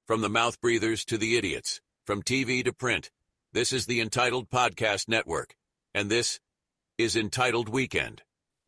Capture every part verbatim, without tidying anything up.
From the mouth breathers to the idiots, from T V to print, this is the Entitled Podcast Network, and this is Entitled Weekend.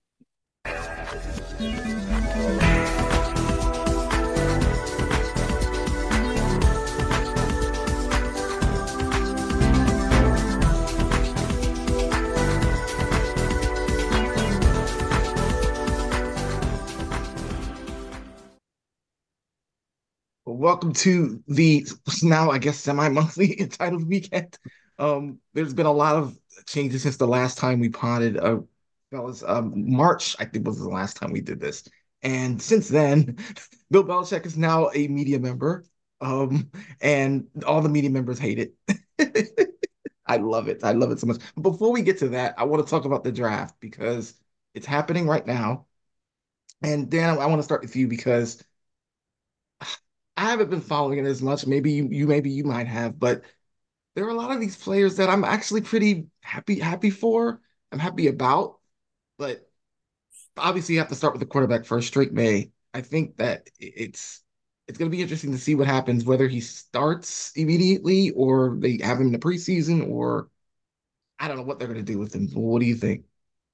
Welcome to the now, I guess, semi-monthly Entitled Weekend. Um, there's been a lot of changes since the last time we potted. Uh, that was um, March, I think, was the last time we did this. And since then, Bill Belichick is now a media member, um, and all the media members hate it. I love it. I love it so much. But before we get to that, I want to talk about the draft because it's happening right now. And Dan, I want to start with you because I haven't been following it as much. Maybe you, you maybe you might have, but there are a lot of these players that I'm actually pretty happy happy for. I'm happy about, but obviously you have to start with the quarterback first, Drake May. I think that it's it's going to be interesting to see what happens, whether he starts immediately or they have him in the preseason, or I don't know what they're going to do with him. What do you think?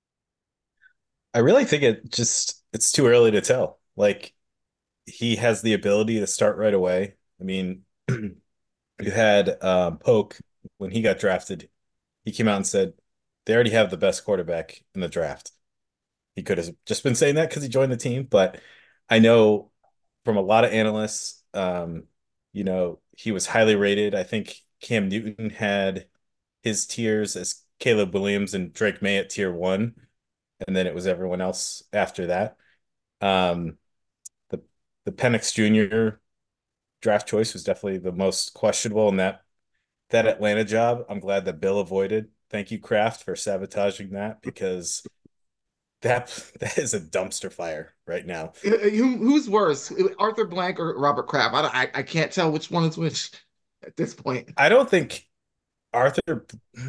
I really think it just it's too early to tell. Like he has the ability to start right away. I mean, you had um, Polk when he got drafted. He came out and said they already have the best quarterback in the draft. He could have just been saying that because he joined the team, but I know from a lot of analysts, um, you know, he was highly rated. I think Cam Newton had his tiers as Caleb Williams and Drake May at tier one, and then it was everyone else after that. Um, the the Penix Junior draft choice was definitely the most questionable in that that Atlanta job. I'm glad that Bill avoided. Thank you, Kraft, for sabotaging that because that that is a dumpster fire right now. Uh, Who, who's worse, Arthur Blank or Robert Kraft? I, don't- I I can't tell which one is which at this point. I don't think Arthur.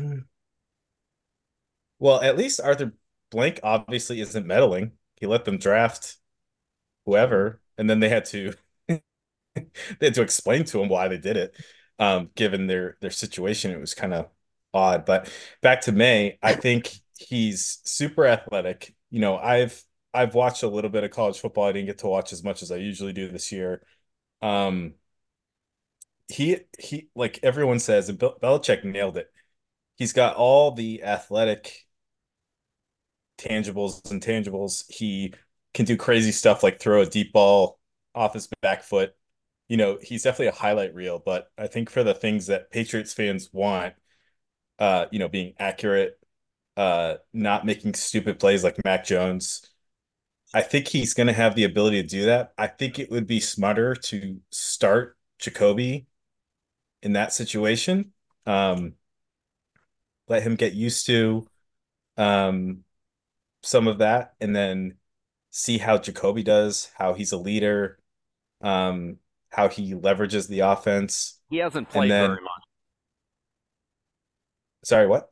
Well, at least Arthur Blank obviously isn't meddling. He let them draft whoever, and then they had to they had to explain to him why they did it. Um, given their their situation, it was kind of odd. But back to May, I think he's super athletic. You know, I've I've watched a little bit of college football. I didn't get to watch as much as I usually do this year. Um, he he like everyone says, and Bill, Belichick nailed it. He's got all the athletic tangibles and tangibles. He can do crazy stuff like throw a deep ball off his back foot. You know, he's definitely a highlight reel, but I think for the things that Patriots fans want, uh, you know, being accurate, uh, not making stupid plays like Mac Jones, I think he's going to have the ability to do that. I think it would be smarter to start Jacoby in that situation. Um, let him get used to um, some of that and then see how Jacoby does, how he's a leader, um, how he leverages the offense. He hasn't And played then, very much. sorry, what?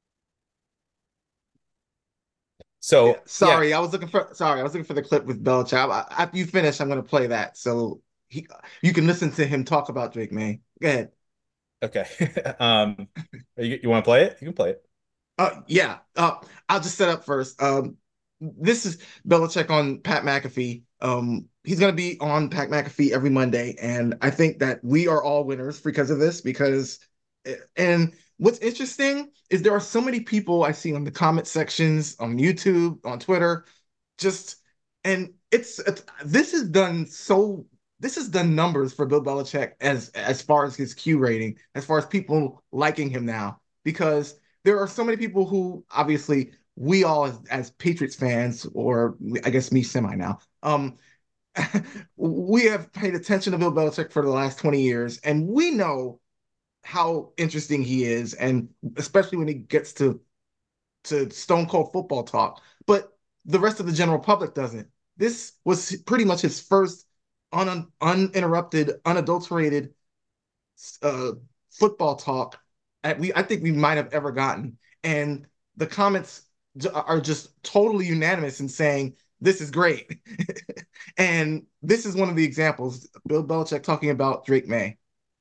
Yeah, So, yeah, sorry, I was looking for sorry, I was looking for the clip with Belichick. I- After you finish, I'm going to play that so he you can listen to him talk about Drake May. Go ahead. okay. Um, you, you want to play it? You can play it. Uh, yeah. Uh, I'll just set up first. Um, this is Belichick on Pat McAfee. Um, he's going to be on Pat McAfee every Monday, and I think that we are all winners because of this. Because, and what's interesting is there are so many people I see on the comment sections on YouTube, on Twitter, just and it's, it's this has done so. This has done numbers for Bill Belichick as as far as his Q rating, as far as people liking him now, because there are so many people who obviously we all as, as Patriots fans, or I guess me semi now, um, we have paid attention to Bill Belichick for the last twenty years, and we know how interesting he is, and especially when he gets to to Stone Cold football talk. But the rest of the general public doesn't. This was pretty much his first un, uninterrupted, unadulterated uh, football talk at we I think we might have ever gotten. And the comments are just totally unanimous in saying this is great. And this is one of the examples. Bill Belichick talking about Drake May.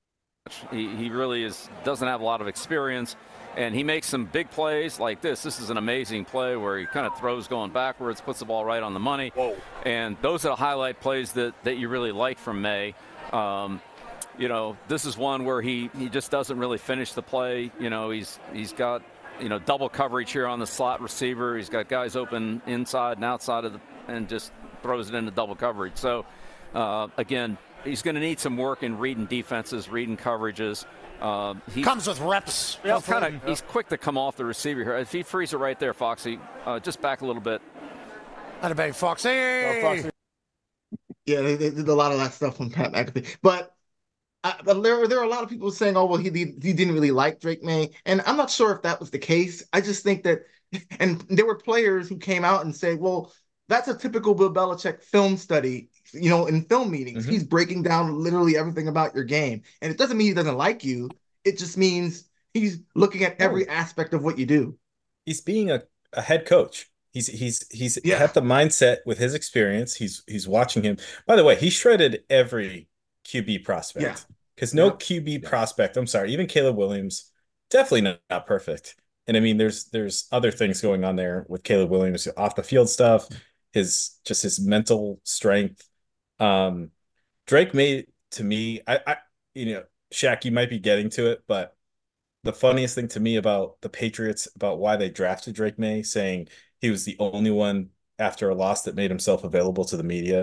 He, he really is doesn't have a lot of experience, and he makes some big plays like this. This is an amazing play where he kind of throws going backwards, puts the ball right on the money. Whoa. And those are the highlight plays that, that you really like from May. Um, you know, this is one where he, he just doesn't really finish the play. You know, he's he's got, you know, double coverage here on the slot receiver. He's got guys open inside and outside of the, and just throws it into double coverage. So, uh, again, he's going to need some work in reading defenses, reading coverages. Uh, he comes with reps. He's, kinda, he's quick to come off the receiver here. If he frees it right there, Foxy, uh, just back a little bit. Not a bad Foxy. Oh, Foxy. Yeah, they, they did a lot of that stuff from Pat McAfee. But uh, there, there are a lot of people saying, oh, well, he, he didn't really like Drake May. And I'm not sure if that was the case. I just think that, and there were players who came out and said, well, that's a typical Bill Belichick film study. You know, in film meetings, mm-hmm. he's breaking down literally everything about your game. And it doesn't mean he doesn't like you. It just means he's looking at every oh. aspect of what you do. He's being a, a head coach. He's he's he's yeah. had the mindset with his experience. He's he's watching him. By the way, he shredded every Q B prospect. Because yeah. no yep. Q B yeah. prospect, I'm sorry, even Caleb Williams, definitely not, not perfect. And I mean, there's there's other things going on there with Caleb Williams, off the field stuff, his just his mental strength. Um, Drake May, to me, I, I, you know, Shaq, you might be getting to it, but the funniest thing to me about the Patriots, about why they drafted Drake May, saying he was the only one after a loss that made himself available to the media,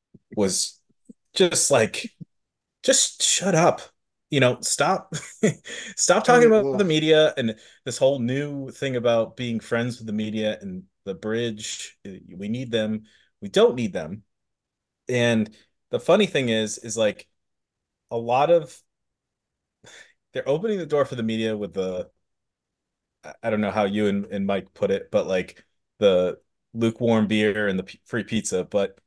was just like, just shut up. You know, stop, stop talking about the media and this whole new thing about being friends with the media and the bridge. We need them. We don't need them. And the funny thing is, is like a lot of they're opening the door for the media with the, I don't know how you and, and Mike put it, but like the lukewarm beer and the p- free pizza, but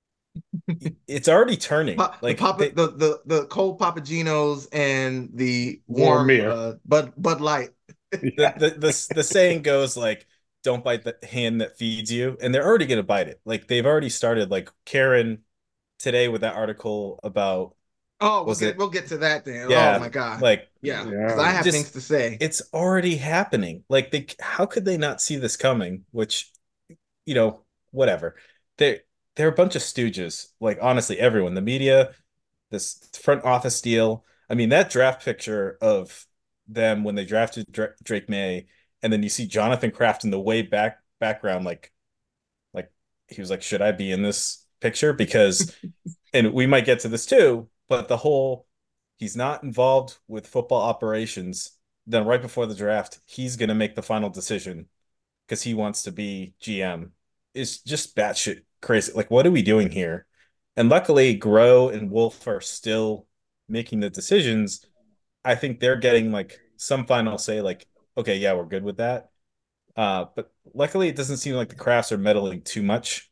it's already turning. Pop, like the, Papa, they, the the the cold Papagenos and the warm, warm uh, Bud Bud Light. the, the the the saying goes like, "Don't bite the hand that feeds you," and they're already going to bite it. Like they've already started. Like Karen today with that article about. Oh, we'll get, we'll get to that then. Yeah, oh my god. Like yeah, because I have just, things to say. It's already happening. Like they, how could they not see this coming? Which, you know, whatever. They they're a bunch of stooges. Like honestly, everyone, the media, this front office deal. I mean, that draft picture of them when they drafted Dra- Drake May, and then you see Jonathan Kraft in the way back background, like, like he was like, should I be in this picture? Because, and we might get to this too. But the whole, he's not involved with football operations. Then right before the draft, he's going to make the final decision because he wants to be G M. It's just batshit crazy. Like, what are we doing here? And luckily, Groh and Wolf are still making the decisions. I think they're getting like some final say, like, okay, yeah, we're good with that. Uh, but luckily, it doesn't seem like the Crafts are meddling too much.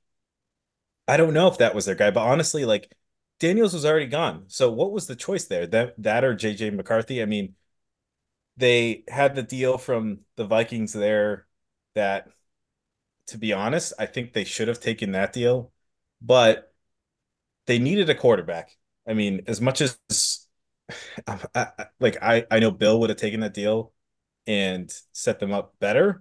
I don't know if that was their guy, but honestly, like, Daniels was already gone. So what was the choice there? That that or J J McCarthy? I mean, they had the deal from the Vikings there that, to be honest, I think they should have taken that deal, but they needed a quarterback. I mean, as much as I, I, like I, I know Bill would have taken that deal and set them up better.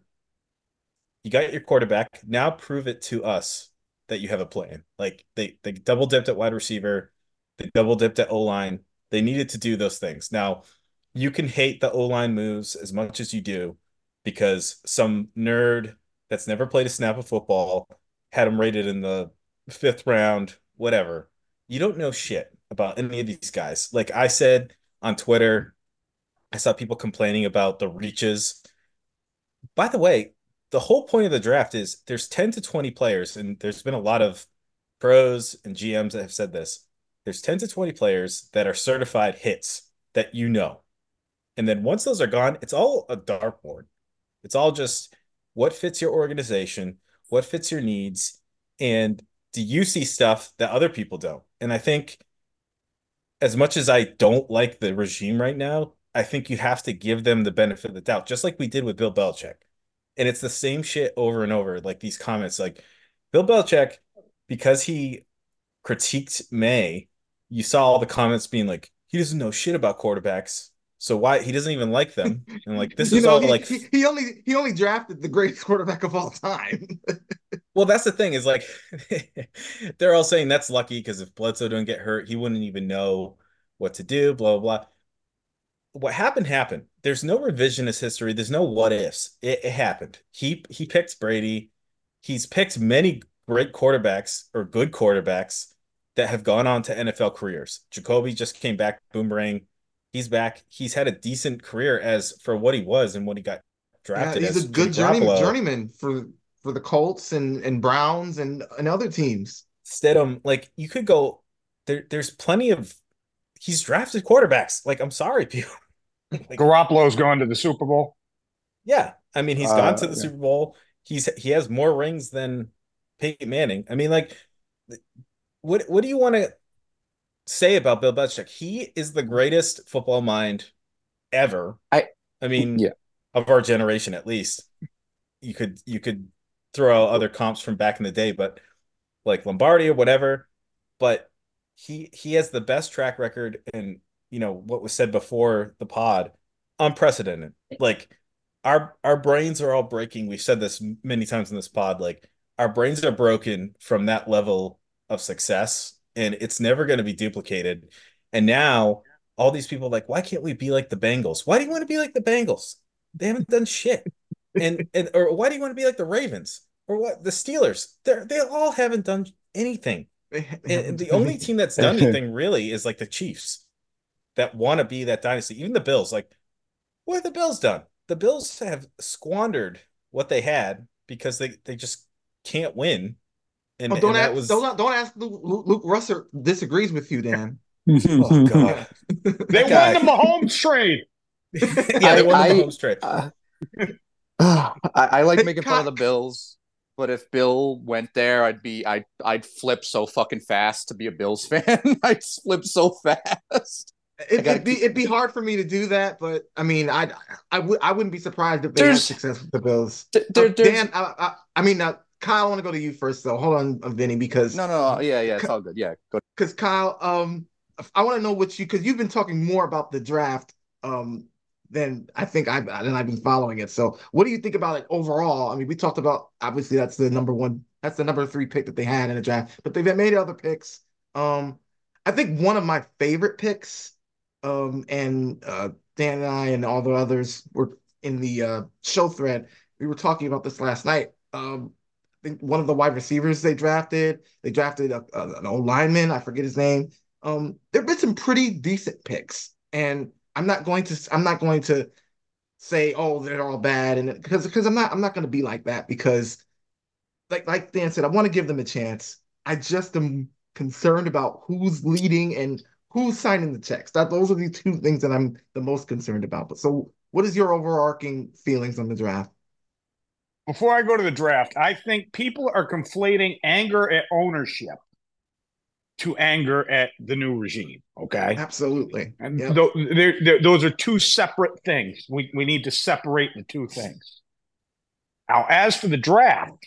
You got your quarterback. Now prove it to us that you have a plan. Like they they double dipped at wide receiver, they double dipped at O-line. They needed to do those things. Now, you can hate the O-line moves as much as you do because some nerd that's never played a snap of football had them rated in the fifth round, whatever. You don't know shit about any of these guys. Like I said on Twitter, I saw people complaining about the reaches. By the way, the whole point of the draft is there's ten to twenty players, and there's been a lot of pros and G Ms that have said this. There's ten to twenty players that are certified hits that you know. And then once those are gone, it's all a dartboard. It's all just what fits your organization, what fits your needs, and do you see stuff that other people don't? And I think as much as I don't like the regime right now, I think you have to give them the benefit of the doubt, just like we did with Bill Belichick. And it's the same shit over and over, like these comments, like Bill Belichick because he critiqued May, you saw all the comments being like, he doesn't know shit about quarterbacks. So why he doesn't even like them? And like this You is know, all he, like he he only he only drafted the greatest quarterback of all time. well, that's the thing is like they're all saying that's lucky because if Bledsoe don't get hurt, he wouldn't even know what to do, blah blah blah. What happened happened. There's no revisionist history. There's no what ifs. It, it happened. He he picked Brady. He's picked many great quarterbacks or good quarterbacks that have gone on to N F L careers. Jacoby just came back, boomerang. He's back. He's had a decent career as for what he was and what he got Yeah, drafted he's as a Jimmy good journey, Garoppolo. journeyman for for the Colts and and Browns and and other teams. Stidham, like you could go there. There's plenty of he's drafted quarterbacks. Like I'm sorry, people. Like, Garoppolo's going to the Super Bowl. yeah, I mean he's Uh, gone to the yeah. Super Bowl. He's he has more rings than Peyton Manning. I mean, like, what what do you want to say about Bill Belichick? He is the greatest football mind ever. I I mean, yeah. of our generation at least. You could you could throw out other comps from back in the day, but like Lombardi or whatever. But he he has the best track record, and you know what was said before the pod, unprecedented. Like our our brains are all breaking. We've said this many times in this pod. Like our brains are broken from that level of success, and it's never going to be duplicated. And now all these people are like, why can't we be like the Bengals? Why do you want to be like the Bengals? They haven't done shit. And and or why do you want to be like the Ravens or what the Steelers? They they all haven't done anything. And the only team that's done anything really is like the Chiefs that want to be that dynasty. Even the Bills, like what have the Bills done? The Bills have squandered what they had because they they just can't win. And, Oh, don't and that ask, was don't don't ask Luke, Luke Russell disagrees with you, Dan. oh god. They guy. won the Mahomes trade. Yeah, they won I- the Mahomes trade. Uh, I, I like Hey, making fun of the Cock. Bills, but if Bill went there, I'd be I'd I'd flip so fucking fast to be a Bills fan. I'd flip so fast. It, gotta it'd be keep- it'd be hard for me to do that, but I mean, I I would I wouldn't be surprised if they There's- had success with the Bills. There, Uh, there's Dan, I, I, I mean, uh, Kyle, I want to go to you first, though. Hold on, uh, Vinny, because no, no, no, yeah, yeah, it's all good. Yeah, go. because Kyle, um, I want to know what you because you've been talking more about the draft, um, than I think I've than I've been following it. So, what do you think about it overall? I mean, we talked about obviously that's the number one, that's the number three pick that they had in the draft, but they've made other picks. Um, I think one of my favorite picks, um, and uh, Dan and I and all the others were in the uh, show thread. We were talking about this last night. Um, I think one of the wide receivers they drafted, they drafted a, a, an old lineman. I forget his name. Um, there've been some pretty decent picks, and I'm not going to I'm not going to say, oh, they're all bad, and because because I'm not I'm not going to be like that because like like Dan said, I want to give them a chance. I just am concerned about who's leading and who's signing the checks. That those are the two things that I'm the most concerned about. But so, what is your overarching feelings on the draft? Before I go to the draft, I think people are conflating anger at ownership to anger at the new regime. Okay. Absolutely. And Yep. th- they're- they're- those are two separate things. We, we need to separate the two things. Now, as for the draft,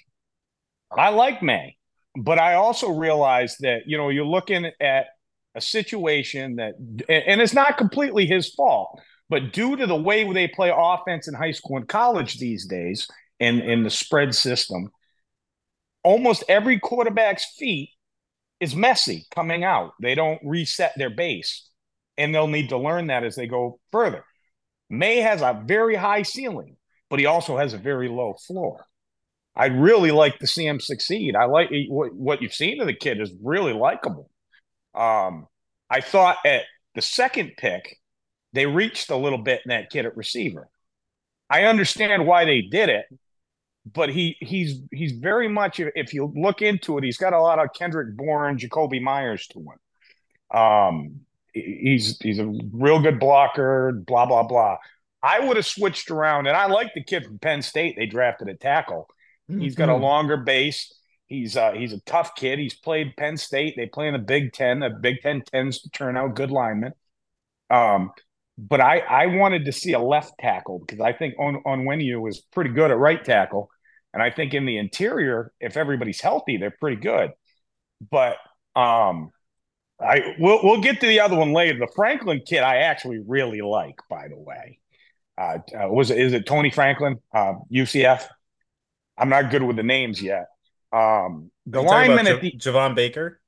I like May, but I also realize that, you know, you're looking at a situation that, and it's not completely his fault, but due to the way they play offense in high school and college these days, in, in the spread system, almost every quarterback's feet is messy coming out. They don't reset their base, and they'll need to learn that as they go further. May has a very high ceiling, but he also has a very low floor. I'd really like to see him succeed. I like what, what you've seen of the kid is really likable. Um, I thought at the second pick, they reached a little bit in that kid at receiver. I understand why they did it, but he he's he's very much, if you look into it, he's got a lot of Kendrick Bourne, Jacoby Myers to him. Um, he's he's a real good blocker, blah, blah, blah. I would have switched around, and I like the kid from Penn State they drafted at tackle. He's got a longer base. He's uh, he's a tough kid. He's played Penn State. They play in the Big Ten. The Big Ten tends to turn out good linemen. Um, but I, I wanted to see a left tackle because I think On Onwenu was pretty good at right tackle. And I think in the interior, if everybody's healthy, they're pretty good. but um, I we'll we'll get to the other one later. The Franklin kid, I actually really like, by the way. Uh, uh, was it is it Tony Franklin, uh, U C F? I'm not good with the names yet. Um, Are the you talking about lineman at J- the Javon Baker?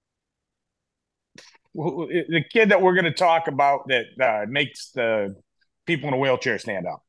the kid that we're going to talk about that uh, makes the people in a wheelchair stand up.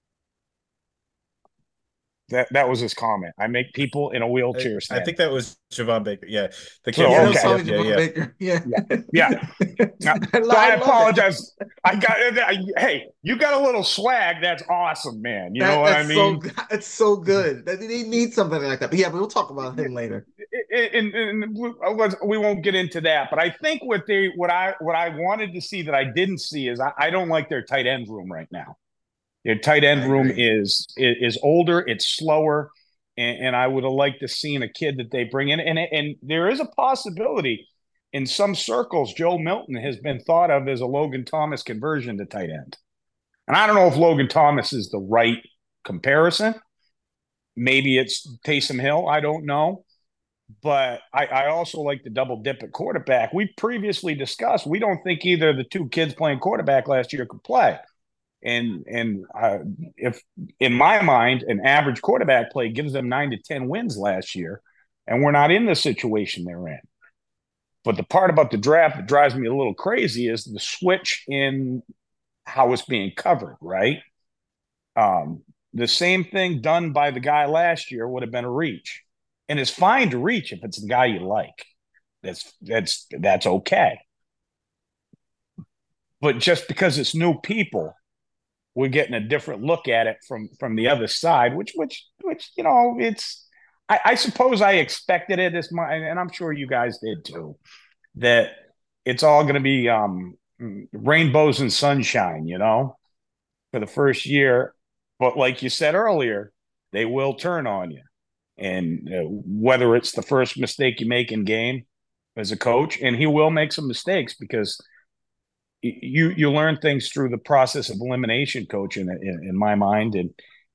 That that was his comment. I make people in a I, wheelchair I stand think up. that was Javon Baker. Yeah, the kid So Yeah, that from was okay, Yep. probably Yeah, Javon yeah. Baker. Yeah. yeah. Yeah. I, So I I love it. apologize. I got I, hey, you got a little swag. That's awesome, man. You know That what I that's so mean? it's so good. That they need something like that. But yeah, we'll talk about him later. And, and we won't get into that, but I think what they what I what I wanted to see that I didn't see is I, I don't like their tight end room right now. Their tight I end room agree. is is, is older, it's slower, and, and I would have liked to seen a kid that they bring in, and and there is a possibility in some circles Joe Milton has been thought of as a Logan Thomas conversion to tight end, and I don't know if Logan Thomas is the right comparison. Maybe it's Taysom Hill, I don't know. But I, I also like the double dip at quarterback. We previously discussed we don't think either of the two kids playing quarterback last year could play. And and uh, if in my mind, an average quarterback play gives them nine to ten wins last year, and we're not in the situation they're in. But the part about the draft that drives me a little crazy is the switch in how it's being covered. Right, um, the same thing done by the guy last year would have been a reach, and it's fine to reach if it's the guy you like. That's that's that's okay. But just because it's new people, we're getting a different look at it from from the other side, which which which you know, it's I, I suppose I expected it as my, and I'm sure you guys did too, that it's all going to be um, rainbows and sunshine, you know, for the first year. But like you said earlier, they will turn on you, and uh, whether it's the first mistake you make in game as a coach, and he will make some mistakes because you you learn things through the process of elimination coaching in, in my mind, and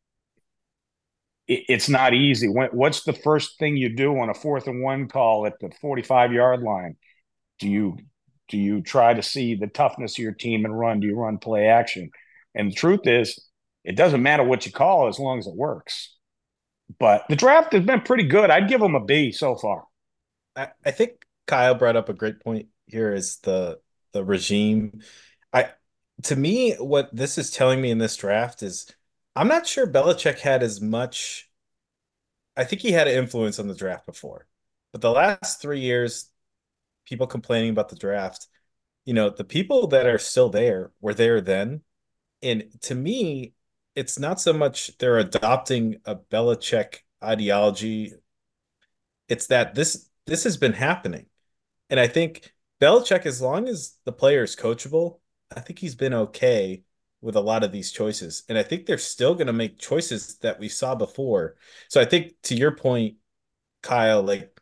it, it's not easy. When, what's the first thing you do on a fourth and one call at the forty-five yard line? Do you do you try to see the toughness of your team and run? Do you run play action? And the truth is, it doesn't matter what you call as long as it works. But the draft has been pretty good. I'd give them a B so far. I, I think Kyle brought up a great point here is the the regime. I to me, what this is telling me in this draft is I'm not sure Belichick had as much. I think he had an influence on the draft before, but the last three years, people complaining about the draft, you know, the people that are still there were there then. And to me, it's not so much they're adopting a Belichick ideology. It's that this this has been happening. And I think Belichick, as long as the player is coachable, I think he's been okay with a lot of these choices. And I think they're still going to make choices that we saw before. So I think to your point, Kyle, like,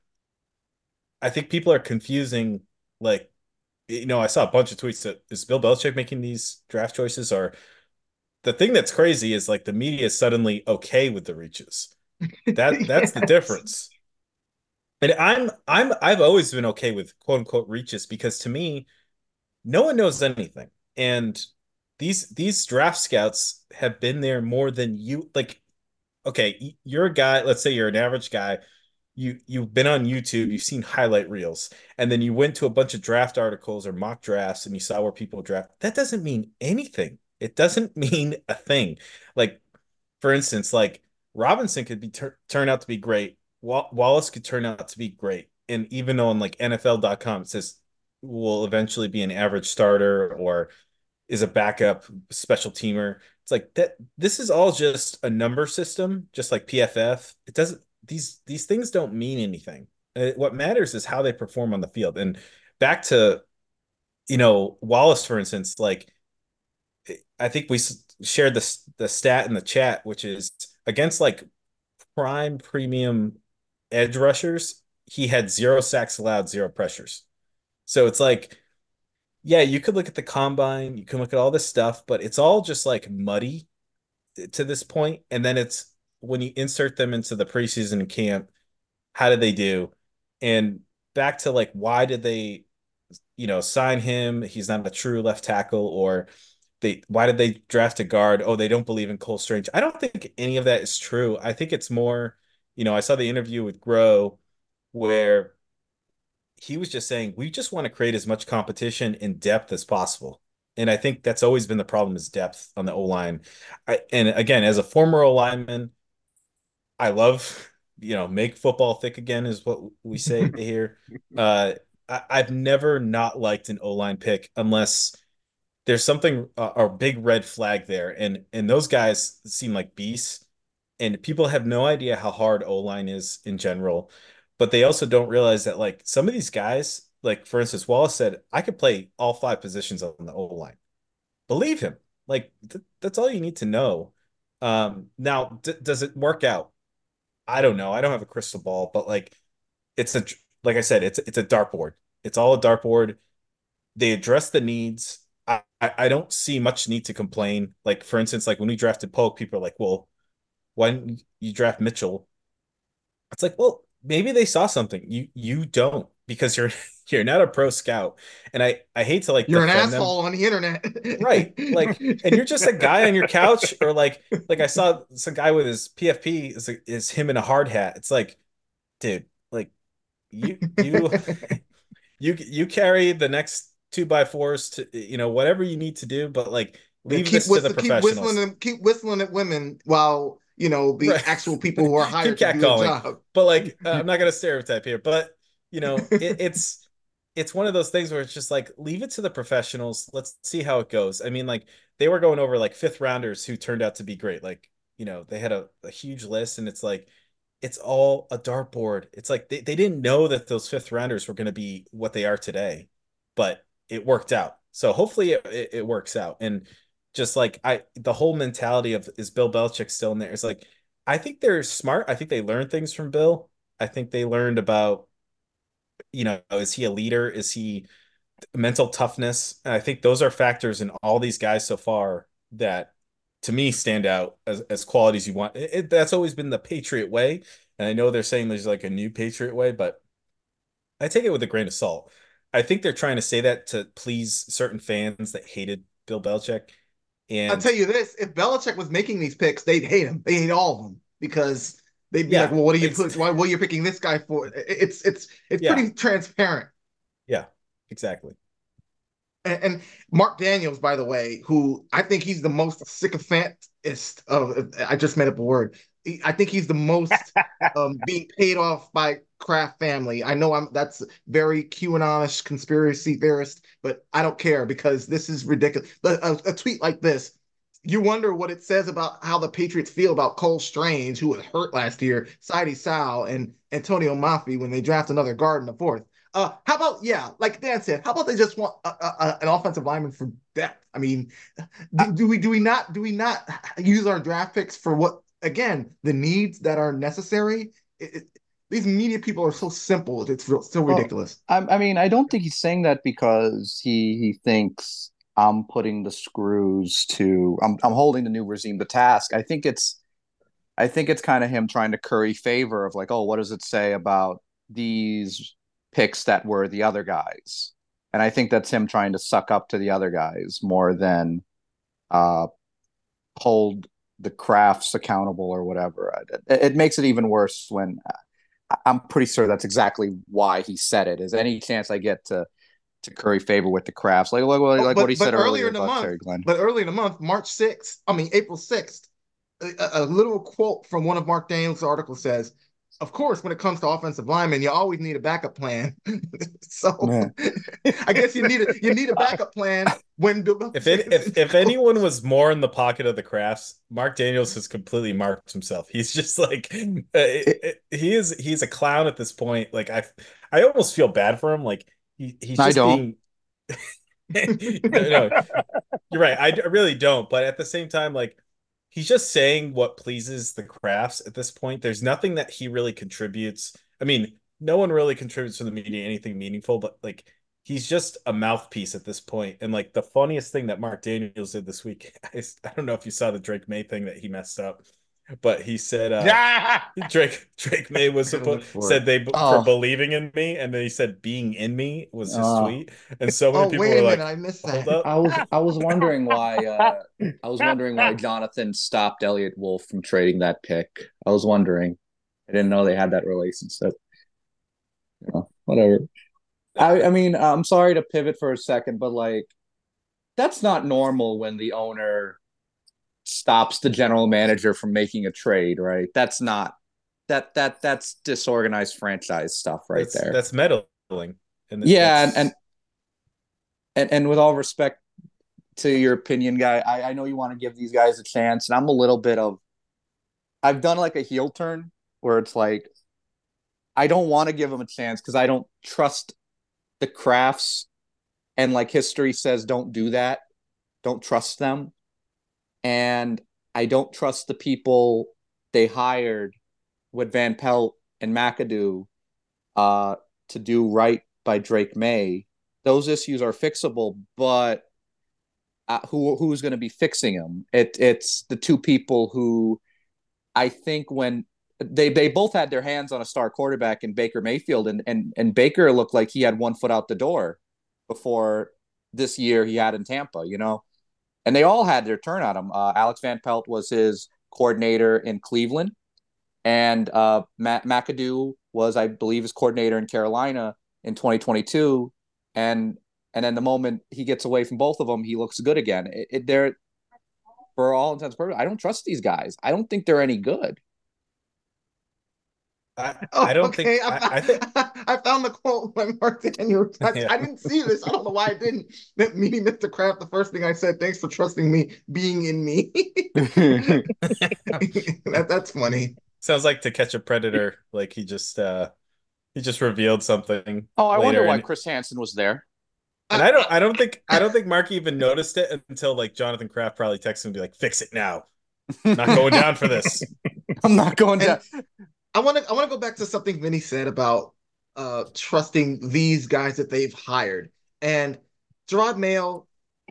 I think people are confusing, like, you know, I saw a bunch of tweets that is Bill Belichick making these draft choices? Or the thing that's crazy is like the media is suddenly okay with the reaches. That that's the Yes. difference. And I'm I'm I've always been okay with quote unquote reaches because to me, no one knows anything. And these these draft scouts have been there more than you like okay, you're a guy, let's say you're an average guy, you you've been on YouTube, you've seen highlight reels, and then you went to a bunch of draft articles or mock drafts and you saw where people draft. That doesn't mean anything. It doesn't mean a thing. Like for instance, like Robinson could be tur turn out to be great. Wall Wallace could turn out to be great. And even on like N F L dot com, it says will eventually be an average starter or is a backup special teamer. It's like that. This is all just a number system, just like P F F. It doesn't. These these things don't mean anything. Uh, what matters is how they perform on the field. And back to you know Wallace, for instance. Like I think we shared the the stat in the chat, which is against like prime premium edge rushers, he had zero sacks allowed, zero pressures. So it's like yeah, you could look at the combine, you can look at all this stuff, but it's all just like muddy to this point. And then it's when you insert them into the preseason camp, how do they do? And back to like, why did they, you know, sign him? He's not a true left tackle. Or they, why did they draft a guard? Oh, they don't believe in Cole Strange. I don't think any of that is true. I think it's more, you know, I saw the interview with Groh where he was just saying, we just want to create as much competition and depth as possible. And I think that's always been the problem, is depth on the O-line. I, and again, as a former O-lineman, I love, you know, make football thick again is what we say here. Uh, I, I've never not liked an O-line pick unless there's something, uh, a big red flag there. And and those guys seem like beasts. And people have no idea how hard O-line is in general. But they also don't realize that, like, some of these guys, like, for instance, Wallace said, I could play all five positions on the O-line. Believe him. Like, th that's all you need to know. Um, now, d does it work out? I don't know. I don't have a crystal ball, but like, it's a, like I said, it's it's a dartboard. It's all a dartboard. They address the needs. I, I I don't see much need to complain. Like, for instance, like when we drafted Polk, people are like, well, why didn't you draft Mitchell? It's like, well, maybe they saw something. You you don't, because you're you're not a pro scout. And I I hate to like You're an defend them. asshole on the internet. Right. Like, and you're just a guy on your couch, or like like I saw some guy with his P F P is is him in a hard hat. It's like, dude, like you you you you carry the next two by fours to, you know, whatever you need to do, but like leave keep this to the whistling, keep professionals. whistling, at, keep whistling at women while you know the Right. actual people who are hired Keep to do the catcalling. job. But like, uh, I'm not gonna stereotype here, but you know, it, it's it's one of those things where it's just like, leave it to the professionals. Let's see how it goes. I mean, like, they were going over like fifth rounders who turned out to be great. Like, you know, they had a, a huge list, and it's like, it's all a dartboard. It's like they, they didn't know that those fifth rounders were going to be what they are today, but it worked out. So hopefully it, it, it works out. And just like, I, the whole mentality of, is Bill Belichick still in there? It's like, I think they're smart. I think they learned things from Bill. I think they learned about, you know, is he a leader? Is he mental toughness? And I think those are factors in all these guys so far that, to me, stand out as, as qualities you want. It, it, that's always been the Patriot way. And I know they're saying there's like a new Patriot way, but I take it with a grain of salt. I think they're trying to say that to please certain fans that hated Bill Belichick. And I'll tell you this: if Belichick was making these picks, they'd hate him. They hate all of them because they'd be Yeah, like, "Well, what are you ex- put? Why, what are you picking this guy for?" It's it's it's Yeah. pretty transparent. yeah, exactly. And, and Mark Daniels, by the way, who I think he's the most sycophantist of. I just made up a word. He- I think he's the most um, being paid off by Kraft family. I know I'm that's very QAnonish conspiracy theorist, but I don't care because this is ridiculous. A, a tweet like this, you wonder what it says about how the Patriots feel about Cole Strange, who was hurt last year, Sidey Sal, and Antonio Mafi when they draft another guard in the fourth. Uh, how about, yeah, like Dan said, how about they just want a, a, an offensive lineman for depth? I mean, do, do we do we not do we not use our draft picks for what, again, the needs that are necessary? It, it, these media people are so simple; it's real, so Well, ridiculous. I, I mean, I don't think he's saying that because he he thinks I'm putting the screws to I'm I'm holding the new regime to task. I think it's I think it's kind of him trying to curry favor of like, oh, what does it say about these picks that were the other guys? And I think that's him trying to suck up to the other guys more than uh hold the Crafts accountable or whatever. It, it makes it even worse when I'm pretty sure that's exactly why he said it. Is any chance I get to to curry favor with the Crafts, like like, like but, what he but said earlier earlier in the about month, Terry Glenn. but earlier in the month, March sixth, I mean April sixth, a, a little quote from one of Mark Daniels' articles says, "Of course, when it comes to offensive linemen, you always need a backup plan." So Yeah. I guess you need a you need a backup plan when Bill If it, if if anyone was more in the pocket of the Crafts, Mark Daniels has completely marked himself. He's just like, uh, it, it, he is he's a clown at this point. Like, I I almost feel bad for him. Like, he, he's I just don't. being no, no, you're right. I, I really don't. But at the same time, like, he's just saying what pleases the Crafts at this point. There's nothing that he really contributes. I mean, no one really contributes to the media anything meaningful, but like, he's just a mouthpiece at this point. And like, the funniest thing that Mark Daniels did this week, I, I don't know if you saw the Drake May thing that he messed up. but he said uh, Drake Drake May was supposed said they oh. for believing in me, and then he said being in me was his uh, tweet, and so many Oh, people wait were a minute, like, I missed "Hold that. up." I was I was wondering why uh, I was wondering why Jonathan stopped Elliott Wolf from trading that pick. I was wondering. I didn't know they had that relationship. You know, whatever. I I mean, I'm sorry to pivot for a second, but like that's not normal when the owner stops the general manager from making a trade, right? That's not that that that's disorganized franchise stuff right That's there. that's meddling, and Yeah, that's... and, and and and with all respect to your opinion, guy, I, I know you want to give these guys a chance, and I'm a little bit of I've done like a heel turn where it's like I don't want to give them a chance because I don't trust the crafts, and like history says, don't do that. Don't trust them, and I don't trust the people they hired with Van Pelt and McAdoo uh, to do right by Drake May. Those issues are fixable, but uh, who who's going to be fixing them? It it's the two people who I think when they they both had their hands on a star quarterback in Baker Mayfield, and and and Baker looked like he had one foot out the door before this year he had in Tampa, you know, and they all had their turn on him. Uh, Alex Van Pelt was his coordinator in Cleveland, and uh, Matt McAdoo was, I believe, his coordinator in Carolina in twenty twenty-two, and and then the moment he gets away from both of them, he looks good again. It, it, they're for all intents and purposes, I don't trust these guys. I don't think they're any good. I, Oh, I don't okay. think I, I, found, I think I found the quote by Mark Daniels. I, yeah. I didn't see this. I don't know why I didn't. That me, Mister Kraft, the first thing I said, thanks for trusting me, being in me. that, that's funny. Sounds like To Catch a Predator. Like he just uh he just revealed something Oh, I wonder later, why and Chris Hansen was there. and I don't I don't think I don't think Mark even noticed it until like Jonathan Kraft probably texted him and be like, fix it now. Not going down for this. I'm not going And down. I want to I want to go back to something Vinny said about uh trusting these guys that they've hired. And Gerard Mayo,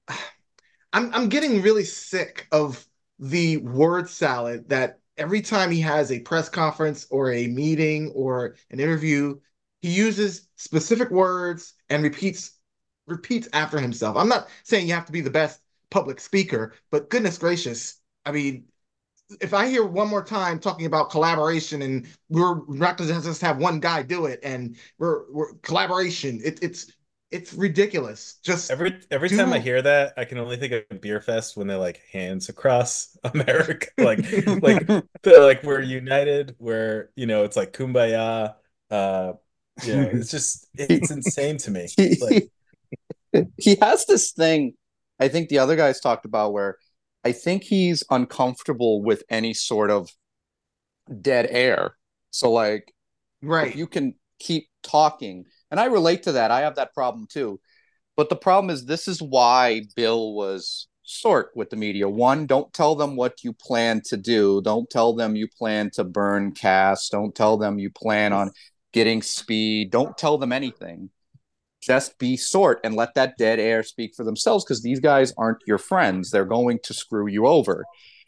I'm I'm getting really sick of the word salad that every time he has a press conference or a meeting or an interview, he uses specific words and repeats repeats after himself. I'm not saying you have to be the best public speaker, but goodness gracious, I mean, if I hear one more time talking about collaboration and we're not going to just have one guy do it and we're, we're collaboration, it, it's it's ridiculous. Just Every every do time I hear that, I can only think of Beer Fest when they're like hands across America, like like they're like we're united, where you know it's like kumbaya. Uh, you know, it's just it's insane to me. Like He has this thing I think the other guys talked about where I think he's uncomfortable with any sort of dead air. So like right. if you can keep talking, and I relate to that. I have that problem too. But the problem is this is why Bill was short with the media. One, don't tell them what you plan to do. Don't tell them you plan to burn cast. Don't tell them you plan on getting speed. Don't tell them anything. Just be short and let that dead air speak for themselves, because these guys aren't your friends. They're going to screw you over.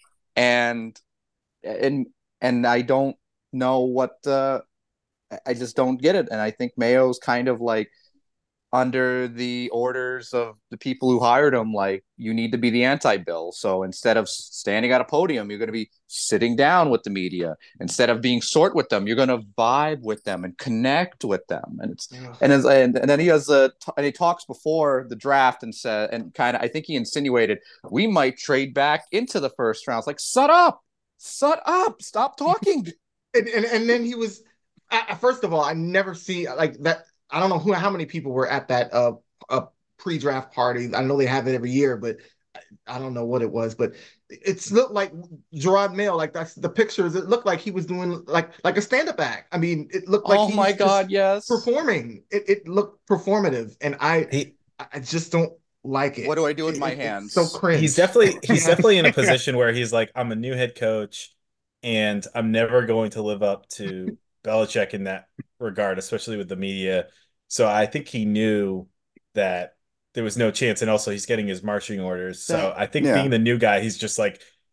And and and I don't know what uh, I just don't get it. And I think Mayo's kind of like under the orders of the people who hired him, like, you need to be the anti-Bill. So instead of standing at a podium, you're going to be sitting down with the media. Instead of being short with them, you're going to vibe with them and connect with them. And it's yeah. and, as, and and then he has a and he talks before the draft and said, and kind of I think he insinuated we might trade back into the first round. It's like, shut up, shut up, stop talking. and, and and then he was, uh, first of all, I never see like that. I don't know who, how many people were at that uh, uh pre-draft party. I know they have it every year, but I don't know what it was. But it's looked like Gerard Mayo, like that's the pictures. It looked like he was doing like like a stand-up act. I mean, it looked like oh he my was god, just yes, performing. It it looked performative, and I he, I just don't like it. What do I do with it, my it, hands? So cringe. He's definitely he's definitely in a position where he's like, I'm a new head coach, and I'm never going to live up to Belichick in that regard, especially with the media. So I think he knew that there was no chance, and also he's getting his marching orders. So I think yeah. being the new guy, he's just like,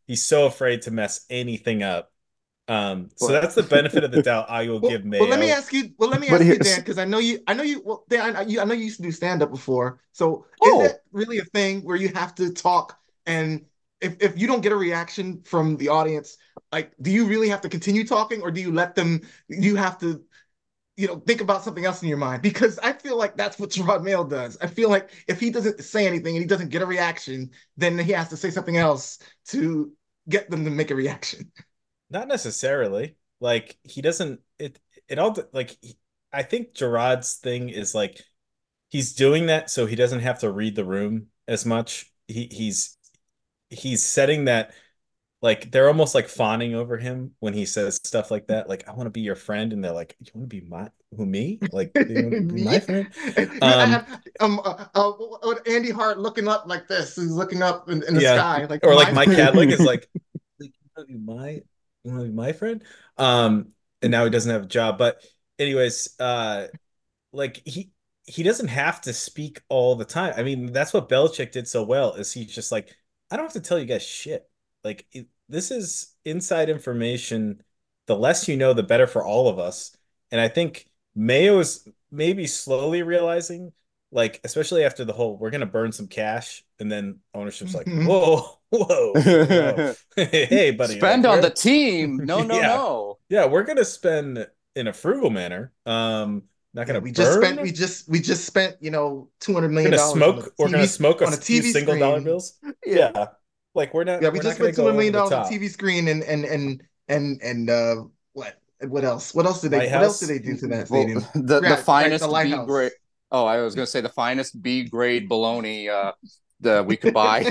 he's so afraid to mess anything up. Um, so Well, that's the benefit of the doubt I will Well, give well, let me Mayo. ask you. Well, let me but ask you, Dan, here's because I know you. I know you. Well, Dan, I, you, I know you used to do stand up before. So, is oh it really a thing where you have to talk, and if if you don't get a reaction from the audience, like, do you really have to continue talking, or do you let them? You have to, you know, think about something else in your mind? Because I feel like that's what Gerard Mayo does. I feel like if he doesn't say anything and he doesn't get a reaction, then he has to say something else to get them to make a reaction. Not necessarily. Like he doesn't it it all like he, I think Gerard's thing is like he's doing that so he doesn't have to read the room as much. He he's he's setting that like they're almost like fawning over him when he says stuff like that. Like I want to be your friend, and they're like, "You want to be my who me? Like you want to be my Yeah. friend?" Um, um, uh, uh, Andy Hart looking up like this. He's looking up in, in the yeah, sky, like or like my Mike friend. Cadlick is like, like, "You want to be my you want to be my friend?" Um, and now he doesn't have a job. But anyways, uh, like he he doesn't have to speak all the time. I mean, that's what Belichick did so well is he's just like, I don't have to tell you guys shit. Like it, this is inside information. The less you know, the better for all of us. And I think Mayo is maybe slowly realizing, like, especially after the whole we're gonna burn some cash, and then ownership's like, Mhm. whoa, whoa, whoa. Hey buddy, like spend on the we're team. No, no, yeah, no. yeah, we're gonna spend in a frugal manner. Um, not Yeah, gonna we just spent we burn. just we just spent, you know, two hundred We're million gonna dollars on a smoke. We're gonna T V smoke a on a few T V single dollar screen. bills. Yeah. Yeah, like we're not Yeah, we we're just not gonna spent two hundred go over million the dollars on a top. T V screen and and and and and uh what what else? What else did they what else did Lighthouse. they do to that Well, stadium? the the Yeah, right, the finest B grade. lighthouse. Oh, I was gonna say the finest B grade bologna uh that we could buy.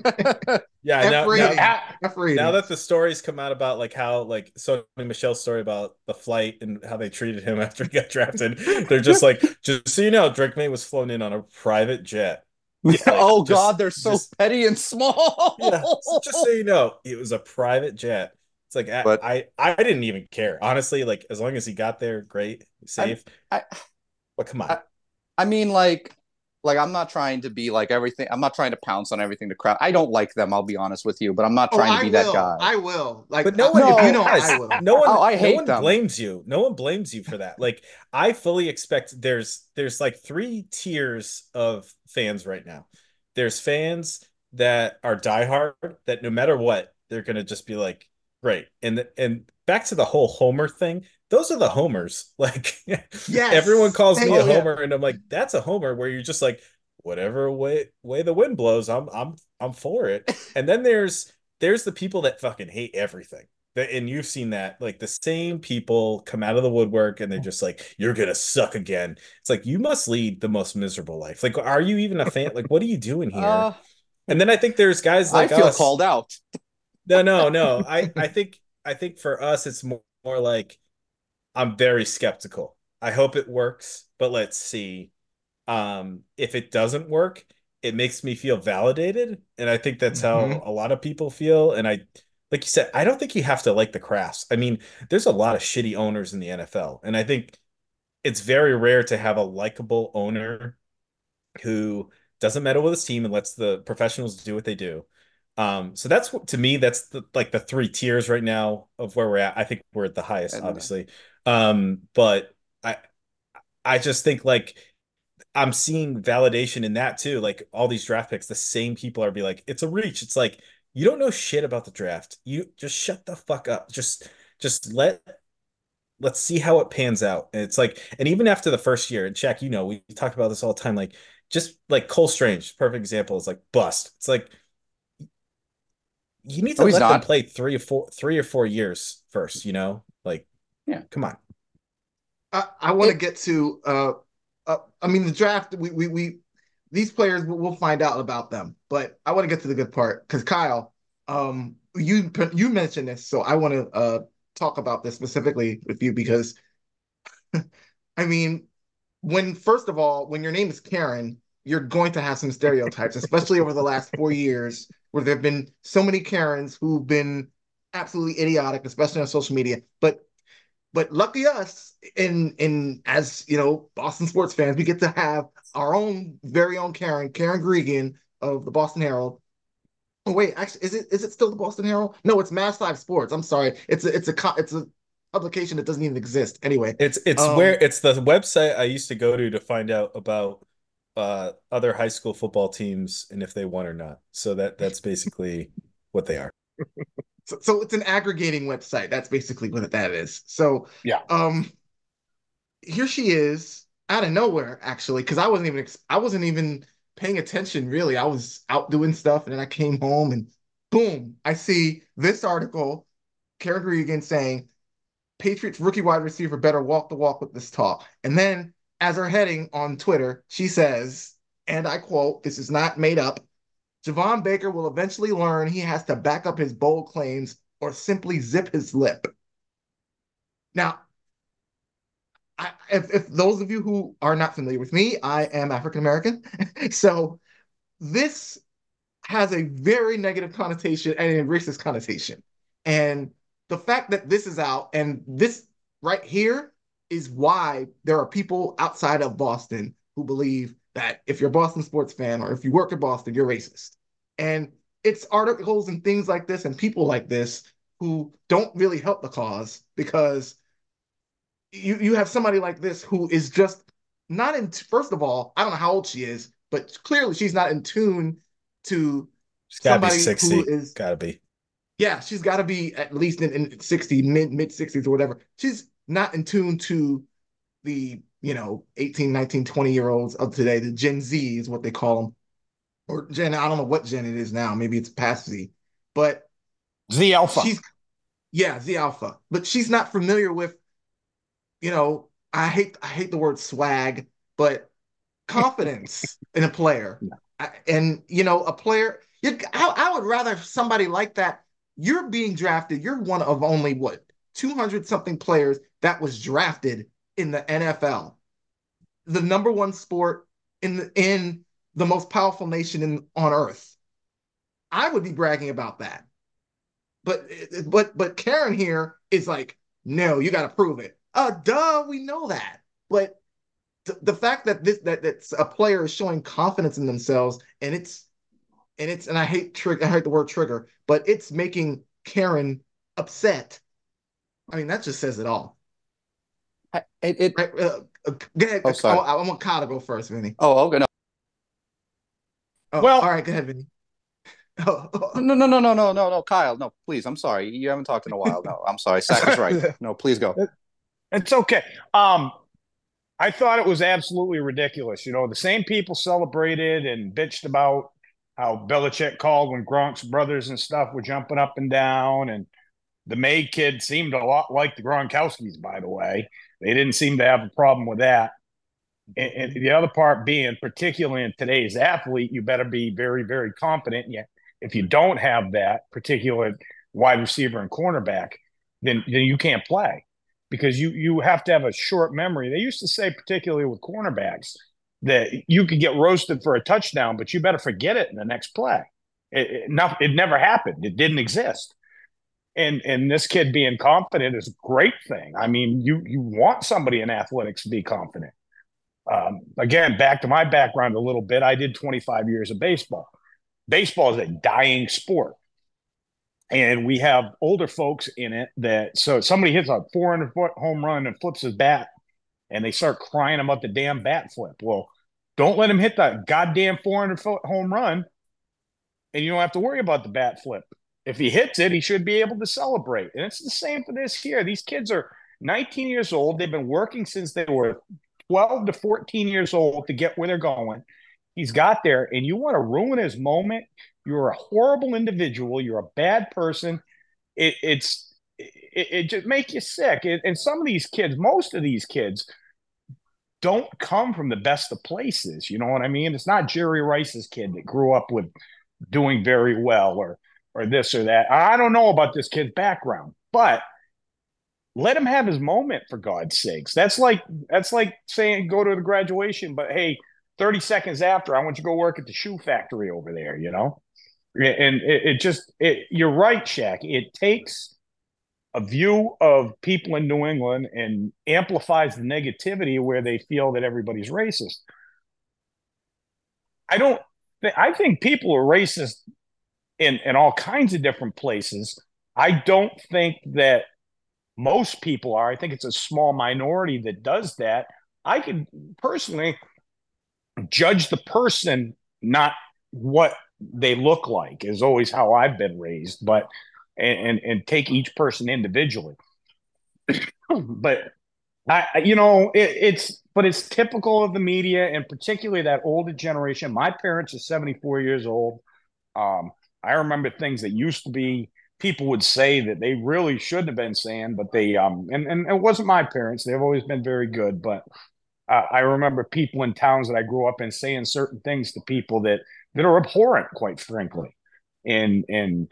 Yeah. F Now now rating. Ah, F now rating. that the stories come out about like how like Sonny Michel's story about the flight and how they treated him after he got drafted, they're just like, just so you know, Drake May was flown in on a private jet. Like Oh just God, they're so just petty and yeah. So just so small. you know, it was a private jet. It's like I, But I I didn't even care. Honestly, like as long as he got there, great, I, safe. I, But come on. I, I mean, like, like I'm not trying to be like everything. I'm not trying to pounce on everything the crowd. I don't like them. I'll be honest with you, but I'm not Oh, trying to I be that will. guy. I will. Like But no I, one, if you No, know, I guys, will. no one, oh, I no hate one them. blames you. No one blames you for that. Like I fully expect there's there's like three tiers of fans right now. There's fans that are diehard that no matter what, they're gonna just be like, great. And and back to the whole Homer thing, those are the homers. Like everyone Yes. calls me Thank a Oh yeah, homer, and I'm like, that's a homer where you're just like, whatever way way the wind blows, I'm I'm I'm for it. And then there's there's the people that fucking hate everything. And you've seen that, like the same people come out of the woodwork and they're just like, you're gonna suck again. It's like you must lead the most miserable life. Like, are you even a fan? Like, what are you doing here? uh, And then I think there's guys I like feel us. called out. No, no, no. I I think I think for us it's more, more like I'm very skeptical. I hope it works, but let's see. Um, if it doesn't work, it makes me feel validated, and I think that's how Mhm. a lot of people feel. And I, like you said, I don't think you have to like the crafts. I mean, there's a lot of shitty owners in the N F L, and I think it's very rare to have a likable owner who doesn't meddle with his team and lets the professionals do what they do. Um, so that's what to me, that's the like the three tiers right now of where we're at. I think we're at the highest, And obviously. Um, but I I just think like I'm seeing validation in that too. Like all these draft picks, the same people are be like, it's a reach. It's like you don't know shit about the draft. You just shut the fuck up. Just just let let's see how it pans out. And it's like, and even after the first year, and Shaq, you know, we talk about this all the time. Like just like Cole Strange, perfect example is like bust. It's like you need to no, he's let them not. play three or four three or four years first, you know? Like, Yeah. come on. I, I want to It, get to uh, uh I mean the draft we we, we these players we'll we'll find out about them, but I want to get to the good part because Kyle, um you you mentioned this, so I want to uh talk about this specifically with you because I mean when first of all when your name is Karen, you're going to have some stereotypes, especially over the last four years where there have been so many Karens who've been absolutely idiotic, especially on social media. But but lucky us, in in as you know, Boston sports fans, we get to have our own very own Karen, Karen Gregan of the Boston Herald. Oh wait, actually, is it is it still the Boston Herald? No, it's Mass Live Sports. I'm sorry. It's a it's a co- it's a publication that doesn't even exist. Anyway, It's it's where um, it's the website I used to go to to find out about uh other high school football teams and if they won or not. So that that's basically what they are. so, so it's an aggregating website. That's basically what that is. So, Yeah. um, here she is out of nowhere, actually, because I wasn't even ex- I wasn't even paying attention really. I was out doing stuff, and then I came home, and boom, I see this article, Karen Regan saying Patriots rookie wide receiver better walk the walk with this talk. And then, as her heading on Twitter, she says, and I quote, this is not made up, Javon Baker will eventually learn he has to back up his bold claims or simply zip his lip. Now, I, if, if those of you who are not familiar with me, I am African American. So this has a very negative connotation and a racist connotation. And the fact that this is out and this right here is why there are people outside of Boston who believe that if you're a Boston sports fan or if you work in Boston, you're racist. And it's articles and things like this and people like this who don't really help the cause because you you have somebody like this who is just not in. First of all, I don't know how old she is, but clearly she's not in tune to It's gotta be somebody who sixty. is. Gotta be. Yeah, she's got to be at least in, in sixty, mid mid sixties or whatever. She's not in tune to the you know eighteen, nineteen, twenty year olds of today. The Gen Z is what they call them, or Gen. I don't know what Gen it is now. Maybe it's past Z, but Z Alpha. she's yeah Z Alpha, but she's not familiar with you know, I hate I hate the word swag, but confidence in a player. I- And you know, a player, you, I, I would rather somebody like that. You're being drafted. You're one of only what two hundred something players that was drafted in the N F L, the number one sport in the in the most powerful nation in on earth. I would be bragging about that. But but but Karen here is like, no, you got to prove it. Uh, duh, we know that. But th- the fact that this that that's a player is showing confidence in themselves, and it's and it's and I hate trigger, I hate the word trigger, but it's making Karen upset. I mean, that just says it all. I- It, it Right? Uh, uh, go ahead. Oh, sorry. Oh, I want Kyle to go first, Vinny. oh okay no Oh, Well- all right, go ahead, Vinny. Oh, oh, no no no no no no no Kyle, no, please, I'm sorry, you haven't talked in a while. No, I'm sorry, Sack is right. No, please go. It's okay. Um, I thought it was absolutely ridiculous. You know, the same people celebrated and bitched about how Belichick called when Gronk's brothers and stuff were jumping up and down. And the May kid seemed a lot like the Gronkowskis, by the way. They didn't seem to have a problem with that. And, and the other part being, particularly in today's athlete, you better be very, very confident. Yeah, if you don't have that particular wide receiver and cornerback, then, then you can't play because you you have to have a short memory. They used to say, particularly with cornerbacks, that you could get roasted for a touchdown, but you better forget it in the next play. It, it, not, it never happened. It didn't exist. And and this kid being confident is a great thing. I mean, you you want somebody in athletics to be confident. Um, again, back to my background a little bit. I did twenty-five years of baseball. Baseball is a dying sport. And we have older folks in it that, so somebody hits a four hundred foot home run and flips his bat and they start crying about the damn bat flip. Well, don't let him hit that goddamn four hundred foot home run and you don't have to worry about the bat flip. If he hits it, he should be able to celebrate. And it's the same for this here. These kids are nineteen years old. They've been working since they were twelve to fourteen years old to get where they're going. He's got there, and you want to ruin his moment. You're a horrible individual. You're a bad person. It, it's it, it just makes you sick. It, and some of these kids, most of these kids, don't come from the best of places. You know what I mean? It's not Jerry Rice's kid that grew up with doing very well or or this or that. I don't know about this kid's background, but let him have his moment, for God's sakes. That's like that's like saying go to the graduation, but hey, thirty seconds after, I want you to go work at the shoe factory over there, you know? And it, it just, it, you're right, Shaq. It takes a view of people in New England and amplifies the negativity where they feel that everybody's racist. I don't, I think people are racist in, in all kinds of different places. I don't think that most people are. I think it's a small minority that does that. I could personally judge the person, not what they look like, is always how I've been raised, but and and, and take each person individually. But I, you know, it, it's but it's typical of the media, and particularly that older generation. My parents are seventy-four years old. Um, I remember things that used to be people would say that they really shouldn't have been saying, but they um and and it wasn't my parents. They've always been very good, but uh, I remember people in towns that I grew up in saying certain things to people that that are abhorrent, quite frankly, and and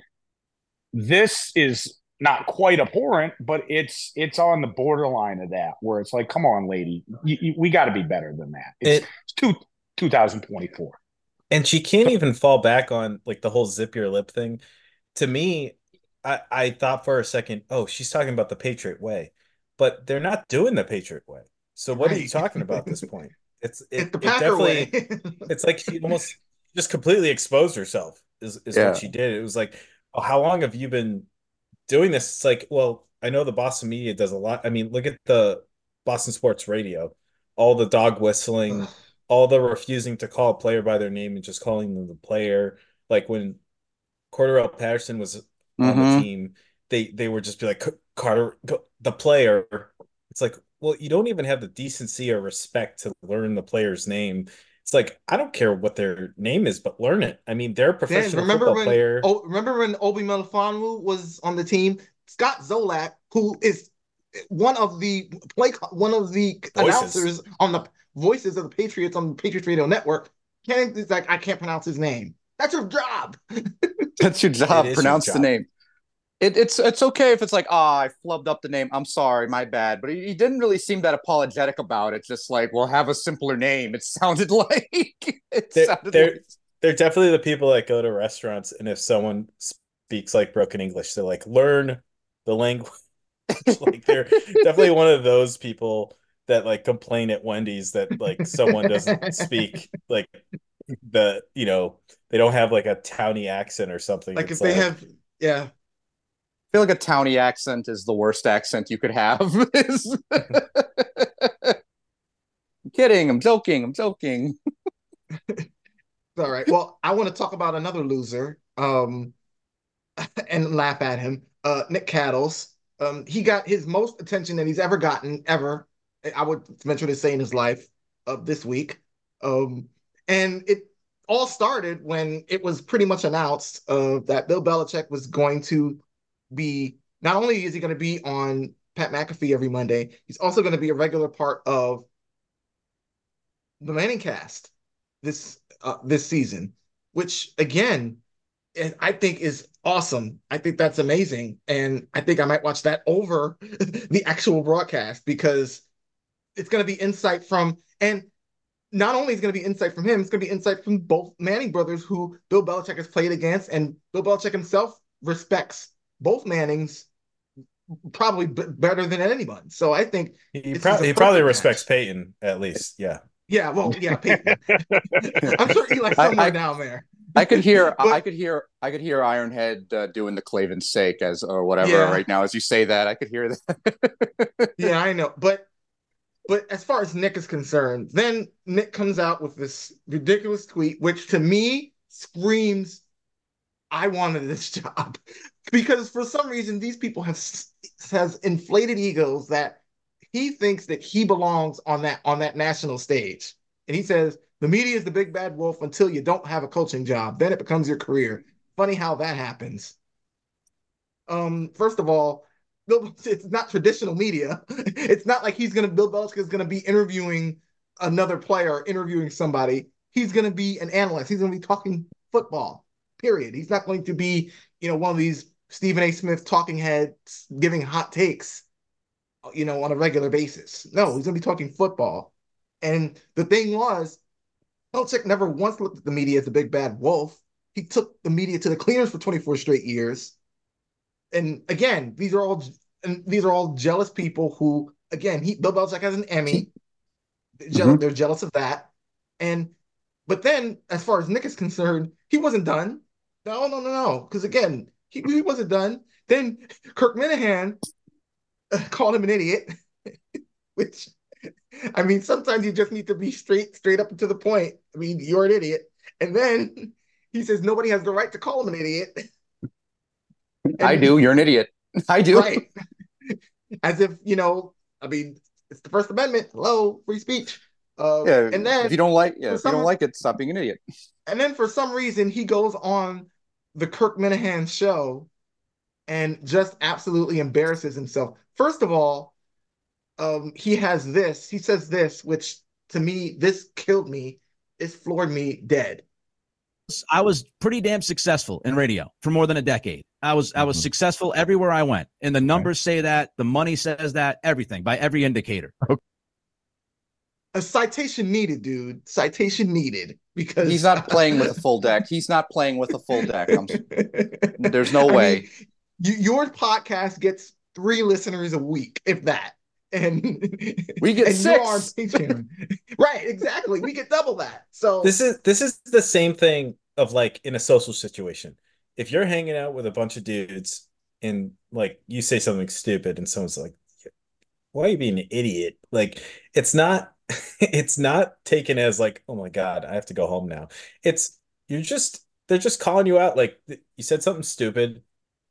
this is not quite abhorrent, but it's it's on the borderline of that, where it's like, come on, lady, you, you, we got to be better than that. It's, It it's two, two thousand twenty-four. and she can't even fall back on like the whole zip your lip thing. To me, I, I thought for a second, oh, she's talking about the Patriot way, but they're not doing the Patriot way. So what are you Right. talking about at this point? It's It's it, the it Packer definitely way. it's like she almost just completely exposed herself is, is Yeah. what she did. It was like, oh, how long have you been doing this? It's like, well, I know the Boston media does a lot. I mean, look at the Boston Sports Radio, all the dog whistling, Ugh. all the refusing to call a player by their name and just calling them the player. Like when Cordarrelle Patterson was on the Mm-hmm. team, they they were just be like, Carter, the player. It's like, well, you don't even have the decency or respect to learn the player's name. It's like, I don't care what their name is, but learn it. I mean, they're a Dan, professional remember football when player. oh remember when Obi Melifonwu was on the team? Scott Zolak, who is one of the play one of the Voices. announcers on the voices of the Patriots on the Patriots Radio Network, can't he's like, I can't pronounce his name. That's your job. That's your It job. is your Pronounce the job. name. It, it's it's okay if it's like, ah, I flubbed up the name. I'm sorry, my bad. But he, he didn't really seem that apologetic about it. Just like, well, have a simpler name. It sounded like it They're, sounded they're, like they're definitely the people that go to restaurants, and if someone speaks like broken English, they're like, learn the language. Like they're definitely one of those people that like complain at Wendy's that like someone doesn't speak like the, you know, they don't have like a towny accent or something. Like It's if they like, have, yeah. I feel like a towny accent is the worst accent you could have. I'm kidding. I'm joking. I'm joking. All right. Well, I want to talk about another loser, um, and laugh at him. Uh, Nick Cattles. Um, he got his most attention that he's ever gotten, ever. I would venture to say in his life, of uh, this week. Um, and it all started when it was pretty much announced uh, that Bill Belichick was going to be, not only is he going to be on Pat McAfee every Monday, he's also going to be a regular part of the Manning cast this uh, this season, which again, I think is awesome. I think that's amazing, and I think I might watch that over the actual broadcast because it's going to be insight from, and not only is going to be insight from him, it's going to be insight from both Manning brothers who Bill Belichick has played against, and Bill Belichick himself respects both Mannings probably b- better than anyone. So I think he, this pro- is a he probably perfect respects match. Peyton at least. Yeah. Yeah, well, yeah, Peyton. I'm sure Eli's I- somewhere I- down there. I could hear, But- I could hear, I could hear Ironhead uh, doing the Clavin's sake as or whatever Yeah. right now as you say that. I could hear that. Yeah, I know. But but as far as Nick is concerned, then Nick comes out with this ridiculous tweet, which to me screams, I wanted this job. Because for some reason, these people have has inflated egos that he thinks that he belongs on that on that national stage. And he says, the media is the big bad wolf until you don't have a coaching job. Then it becomes your career. Funny how that happens. Um, first of all, Bill, it's not traditional media. It's not like he's gonna Bill Belichick is gonna be interviewing another player or interviewing somebody. He's gonna be an analyst. He's gonna be talking football. Period. He's not going to be, you know, one of these Stephen A. Smith talking heads giving hot takes, you know, on a regular basis. No, he's gonna be talking football. And the thing was, Belichick never once looked at the media as a big bad wolf. He took the media to the cleaners for twenty-four straight years. And again, these are all and these are all jealous people who, again, he Bill Belichick has an Emmy. Je- Mhm. They're jealous of that. And but then, as far as Nick is concerned, he wasn't done. No, no, no, no. Because again, he, he wasn't done. Then Kirk Minahan uh, called him an idiot, which I mean, sometimes you just need to be straight, straight up and to the point. I mean, you're an idiot. And then he says nobody has the right to call him an idiot. I And do. You're an idiot. I do. right. As if, you know, I mean, it's the First Amendment. Hello, free speech. Uh, Yeah. and then If you don't like, yeah, for if you don't some like it, stop being an idiot. and then for some reason he goes on the Kirk Minahan show and just absolutely embarrasses himself. First of all, um, he has this, he says this, which to me, this killed me. It floored me dead. I was pretty damn successful in radio for more than a decade. I was I was Mhm. successful everywhere I went. And the numbers say that, the money says that, everything by every indicator. A citation needed, dude. Citation needed because He's not playing with a full deck. He's not playing with a full deck. I'm, there's no I way. mean, you, your podcast gets three listeners a week, if that. And We get and six. you're on Patreon. Right, exactly. We get double that. So This is this is the same thing of like in a social situation. If you're hanging out with a bunch of dudes and like you say something stupid and someone's like, why are you being an idiot? Like it's not it's not taken as like, oh my God, I have to go home now. It's you're just they're just calling you out like you said something stupid.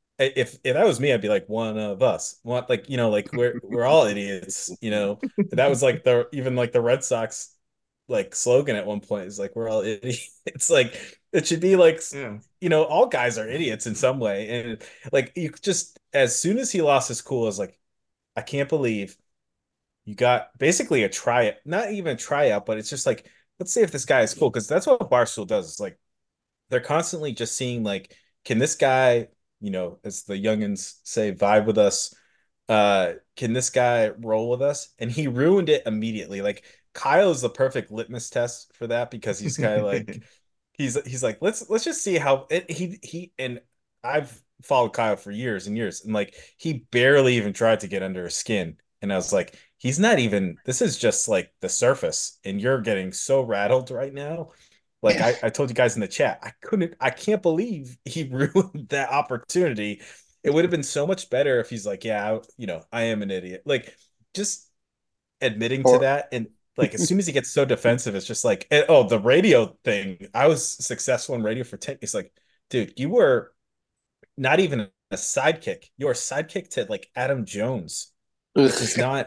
If if that was me, I'd be like one of us. What like you know like we're we're all idiots. You know that was like the even like the Red Sox like slogan at one point is like we're all idiots. It's like it should be like yeah. you know all guys are idiots in some way. And like you just as soon as he lost his cool, I was like, I can't believe you got basically a try not even a tryout, but it's just like let's see if this guy is cool because that's what Barstool does. It's like they're constantly just seeing like, can this guy, you know, as the youngins say, vibe with us? Uh, can this guy roll with us? And he ruined it immediately. Like Kyle is the perfect litmus test for that because he's kind of like he's he's like, let's let's just see how it, he he and I've followed Kyle for years and years, and like he barely even tried to get under his skin. And I was like, he's not even, this is just like the surface, and you're getting so rattled right now. Like I, I told you guys in the chat, I couldn't, I can't believe he ruined that opportunity. It would have been so much better if he's like, yeah, I, you know, I am an idiot. Like just admitting to Or that. And like as soon as he gets so defensive, it's just like, eh, oh, the radio thing. I was successful in radio for ten. It's like, dude, you were not even a sidekick. You were a sidekick to like Adam Jones, which is not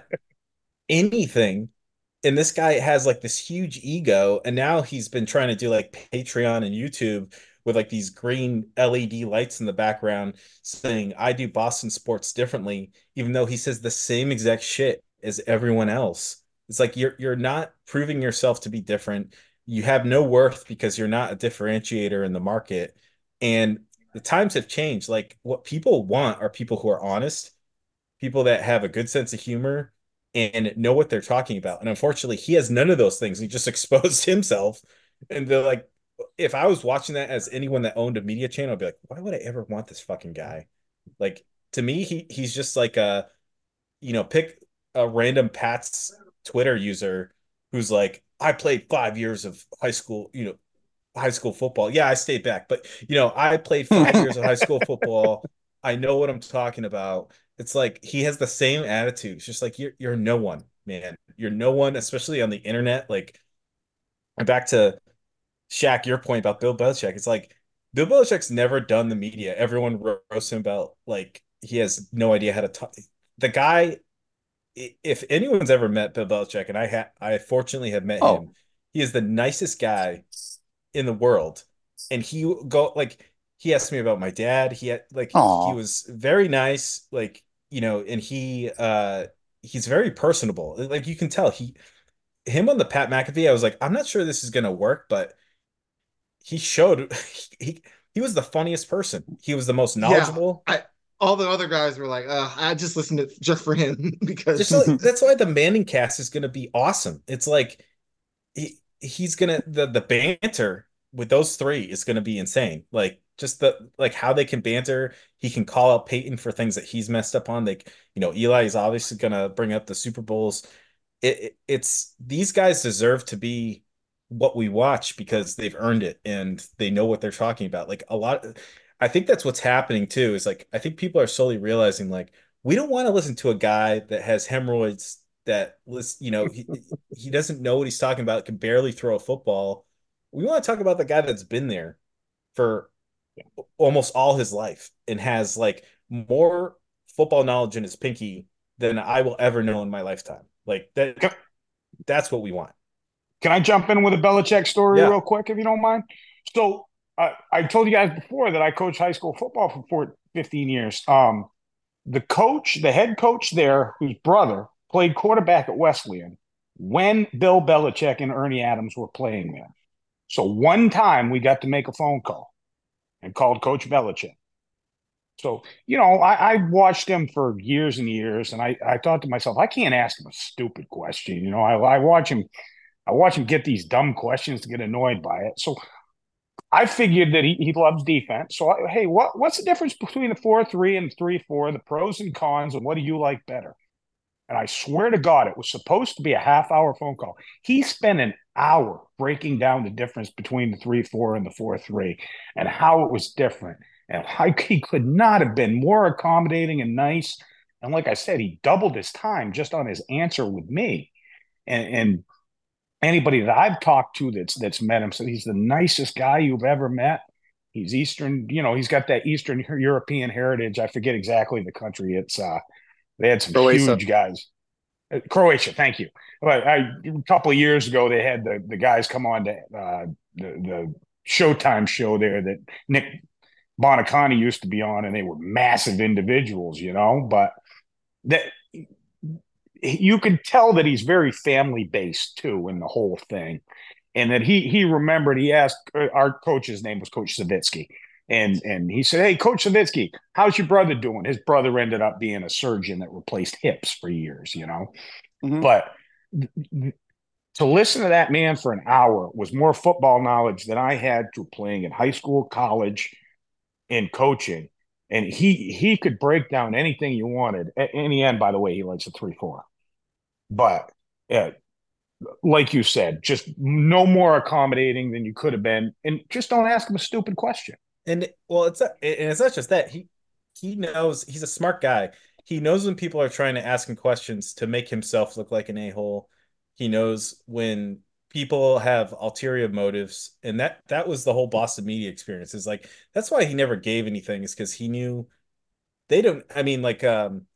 anything. And this guy has like this huge ego, and now he's been trying to do like Patreon and YouTube with like these green L E D lights in the background saying I do Boston sports differently, even though he says the same exact shit as everyone else. It's like you're you're not proving yourself to be different. You have no worth because you're not a differentiator in the market. And the times have changed. Like what people want are people who are honest, people that have a good sense of humor and know what they're talking about. And unfortunately, he has none of those things. He just exposed himself. And they're like, if I was watching that as anyone that owned a media channel, I'd be like, why would I ever want this fucking guy? Like to me, he he's just like a, you know, pick a random Pat's Twitter user who's like, I played five years of high school, you know, high school football. Yeah, I stayed back, but you know, I played five years of high school football. I know what I'm talking about. It's like he has the same attitude. It's just like you're you're no one, man. You're no one, especially on the internet. Like, and back to Shaq, your point about Bill Belichick. It's like Bill Belichick's never done the media. Everyone roasts him about like he has no idea how to talk. The guy, if anyone's ever met Bill Belichick, and I ha I fortunately have met oh, him, he is the nicest guy in the world. And he go like he asked me about my dad. He had like he aw. was very nice, like you know, and he uh he's very personable. Like you can tell he him on the Pat McAfee, I was like, I'm not sure this is gonna work, but he showed he he was the funniest person. He was the most Yeah. knowledgeable. I all the other guys were like, uh, I just listened to just for him Just because like that's why the Manning cast is gonna be awesome. It's like he he's gonna the the banter with those three is gonna be insane. Like just the like how they can banter. He can call out Peyton for things that he's messed up on. Like you know, Eli is obviously gonna bring up the Super Bowls. It, it it's these guys deserve to be what we watch because they've earned it and they know what they're talking about. Like a lot, I think that's what's happening too, is like, I think people are slowly realizing like, we don't want to listen to a guy that has hemorrhoids that list, you know, he, he doesn't know what he's talking about, can barely throw a football. We want to talk about the guy that's been there for almost all his life and has like more football knowledge in his pinky than I will ever know in my lifetime. Like that, that's what we want. Can I jump in with a Belichick story Yeah. real quick, if you don't mind? So uh, I told you guys before that I coached high school football for four, fifteen years. Um, the coach, the head coach there, whose brother played quarterback at Wesleyan when Bill Belichick and Ernie Adams were playing there. So one time we got to make a phone call and called Coach Belichick. So, you know, I, I watched him for years and years, and I, I thought to myself, I can't ask him a stupid question. You know, I, I watch him, I watch him get these dumb questions to get annoyed by it. So I figured that he, he loves defense. So, I, hey, what what's the difference between the four three and three four, the pros and cons, and what do you like better? And I swear to God, it was supposed to be a half hour phone call. He spent an hour breaking down the difference between the three four and the four three and how it was different and how he could not have been more accommodating and nice. And like I said, he doubled his time just on his answer with me. And, and anybody that I've talked to that's that's met him said he's the nicest guy you've ever met. He's Eastern, you know, he's got that Eastern European heritage. I forget exactly the country. It's uh they had some Croatia. huge guys. Uh, Croatia, thank you. But I, a couple of years ago, they had the, the guys come on to uh, the, the Showtime show there that Nick Bonacani used to be on, and they were massive individuals, you know. But that you could tell that he's very family based too in the whole thing, and that he he remembered. He asked our coach's name was Coach Savitsky. And and he said, hey, Coach Savitsky, how's your brother doing? His brother ended up being a surgeon that replaced hips for years, you know. Mm-hmm. But to listen to that man for an hour was more football knowledge than I had through playing in high school, college, and coaching. And he he could break down anything you wanted. In the end, by the way, he likes a three four. But yeah, like you said, just no more accommodating than you could have been. And just don't ask him a stupid question. And well, it's and it's not just that he he knows he's a smart guy. He knows when people are trying to ask him questions to make himself look like an a-hole. He knows when people have ulterior motives, and that that was the whole Boston media experience. Is like that's why he never gave anything, is because he knew they don't. I mean, like um,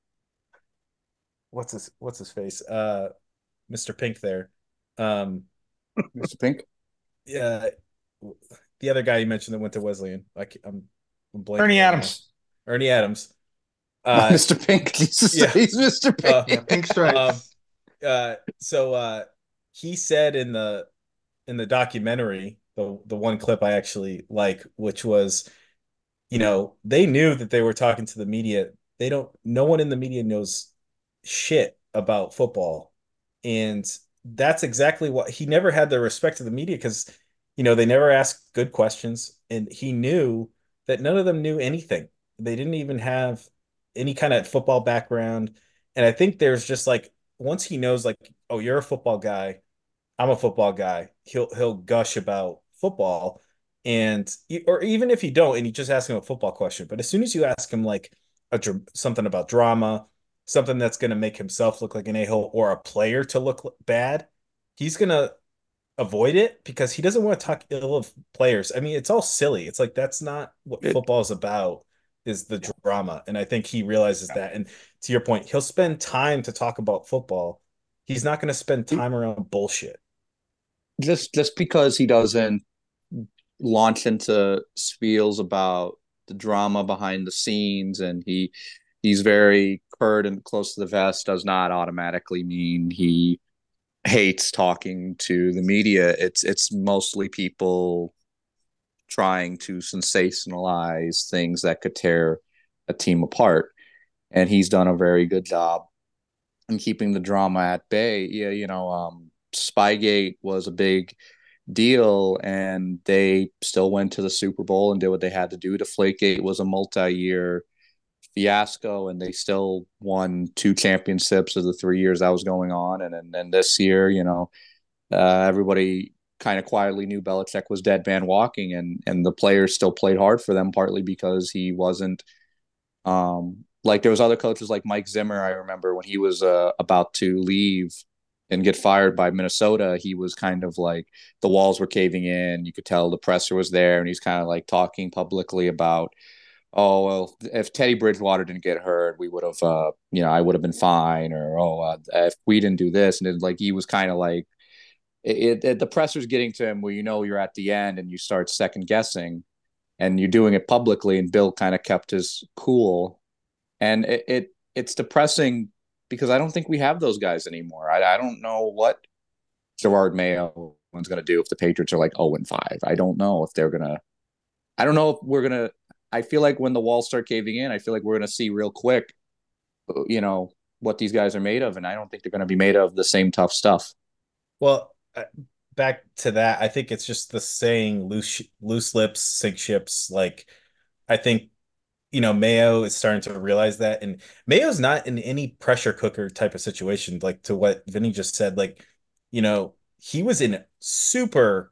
what's his what's his face? Uh, Mister Pink there, um, Mister Pink. Yeah. The other guy you mentioned that went to Wesleyan, like I'm, I'm blanking. Ernie Adams. Now. Ernie Adams. Uh, Mister Pink. Jesus, yeah. he's Mister Pink. Uh, yeah, pink stripes. Um, uh, so uh, he said in the in the documentary, the the one clip I actually like, which was, you know, they knew that they were talking to the media. They don't. No one in the media knows shit about football, and that's exactly what he never had the respect of the media because. You know, they never asked good questions, and he knew that none of them knew anything. They didn't even have any kind of football background. And I think there's just like, once he knows like, oh, you're a football guy, I'm a football guy, he'll he'll gush about football. And or even if you don't, and you just ask him a football question, but as soon as you ask him like a something about drama, something that's going to make himself look like an a-hole or a player to look bad, he's going to avoid it because he doesn't want to talk ill of players. I mean, it's all silly. It's like that's not what it, football is about, is the drama. And I think he realizes that. And to your point, he'll spend time to talk about football. He's not going to spend time around bullshit. Just just because he doesn't launch into spiels about the drama behind the scenes and he he's very curt and close to the vest does not automatically mean he hates talking to the media. It's it's mostly people trying to sensationalize things that could tear a team apart, and he's done a very good job in keeping the drama at bay. Yeah, you know, um, Spygate was a big deal, and they still went to the Super Bowl and did what they had to do. Deflategate was a multi-year fiasco, and they still won two championships of the three years that was going on. And and, and this year, you know, uh, everybody kind of quietly knew Belichick was dead man walking, and and the players still played hard for them, partly because he wasn't um like there was other coaches like Mike Zimmer. I remember when he was uh, about to leave and get fired by Minnesota, he was kind of like the walls were caving in. You could tell the presser was there, and he's kind of like talking publicly about, oh, well, if Teddy Bridgewater didn't get hurt, we would have, uh, you know, I would have been fine. Or, oh, uh, if we didn't do this. And it, like, he was kind of like, it, it, the pressure's getting to him where, you know, you're at the end and you start second guessing and you're doing it publicly. And Bill kind of kept his cool. And it, it it's depressing because I don't think we have those guys anymore. I, I don't know what Gerard Mayo is going to do if the Patriots are like oh and five. I don't know if they're going to, I don't know if we're going to, I feel like when the walls start caving in, I feel like we're going to see real quick, you know, what these guys are made of. And I don't think they're going to be made of the same tough stuff. Well, uh, back to that, I think it's just the saying loose, loose lips, sink ships. Like, I think, you know, Mayo is starting to realize that. And Mayo's not in any pressure cooker type of situation, like to what Vinny just said. Like, you know, he was in super